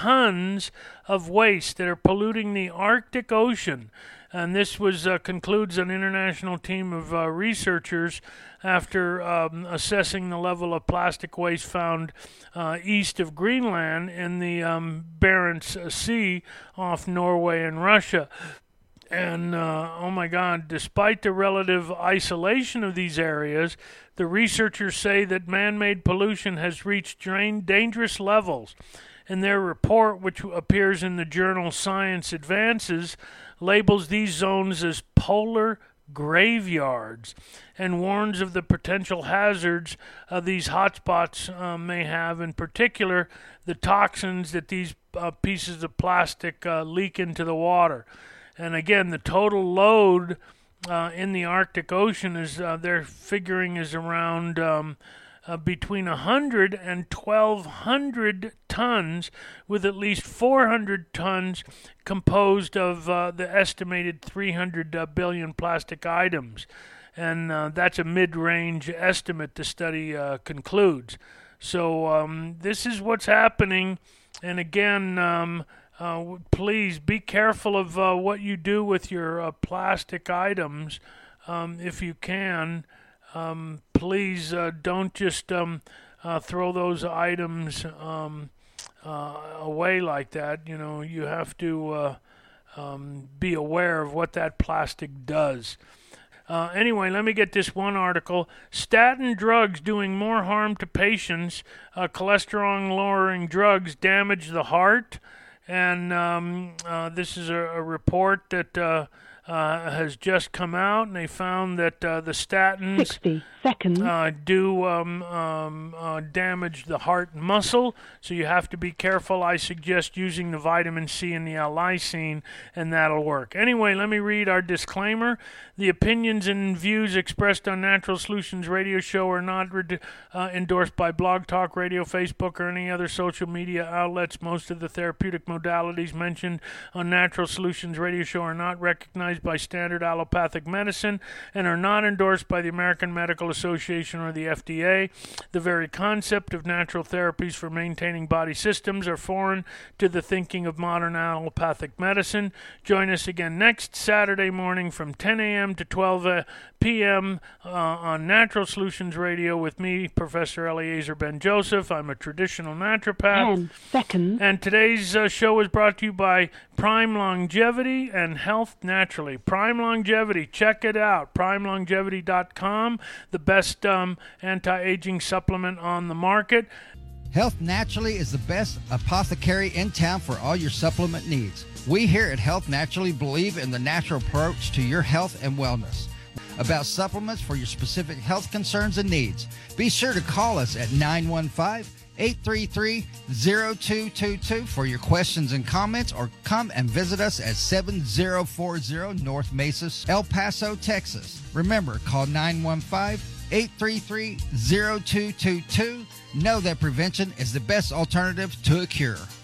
tons of waste that are polluting the Arctic Ocean. And this was uh, concludes an international team of uh, researchers after um, assessing the level of plastic waste found uh, east of Greenland in the um, Barents Sea off Norway and Russia. And, uh, oh my God, despite the relative isolation of these areas, the researchers say that man-made pollution has reached dangerous levels. In their report, which appears in the journal Science Advances, labels these zones as polar graveyards and warns of the potential hazards uh, these hotspots uh, may have, in particular the toxins that these uh, pieces of plastic uh, leak into the water. And again, the total load uh, in the Arctic Ocean is, uh, they're figuring is around um, uh, between one hundred and twelve hundred tons, with at least four hundred tons composed of uh, the estimated three hundred uh, billion plastic items. And uh, that's a mid-range estimate, the study uh, concludes. So um, this is what's happening. And again, um, Uh, please be careful of uh, what you do with your uh, plastic items. Um, if you can, um, please uh, don't just um, uh, throw those items um, uh, away like that. You know, you have to uh, um, be aware of what that plastic does. Uh, anyway, let me get this one article. Statin drugs doing more harm to patients. Uh, cholesterol-lowering drugs damage the heart. And um, uh, this is a, a report that uh, uh, has just come out, and they found that uh, the statins sixty seconds. Uh, do um, um, uh, damage the heart muscle, so you have to be careful. I suggest using the vitamin C and the L-lysine, and that'll work. Anyway, let me read our disclaimer. The opinions and views expressed on Natural Solutions Radio Show are not re- uh, endorsed by Blog Talk Radio, Facebook, or any other social media outlets. Most of the therapeutic modalities mentioned on Natural Solutions Radio Show are not recognized by standard allopathic medicine and are not endorsed by the American Medical Association or the F D A. The very concept of natural therapies for maintaining body systems are foreign to the thinking of modern allopathic medicine. Join us again next Saturday morning from ten a.m. to twelve p.m. Uh, on Natural Solutions Radio with me, Professor Eliezer Ben-Joseph. I'm a traditional naturopath. ten seconds. And today's uh, show is brought to you by Prime Longevity and Health Naturally. Prime Longevity, check it out, prime longevity dot com, the best um, anti-aging supplement on the market. Health Naturally is the best apothecary in town for all your supplement needs. We here at Health Naturally believe in the natural approach to your health and wellness. About supplements for your specific health concerns and needs, be sure to call us at nine one five, eight three three, zero two two two for your questions and comments, or come and visit us at seven zero four zero North Mesa, El Paso, Texas. Remember, call nine one five, eight three three, zero two two two. Know that prevention is the best alternative to a cure.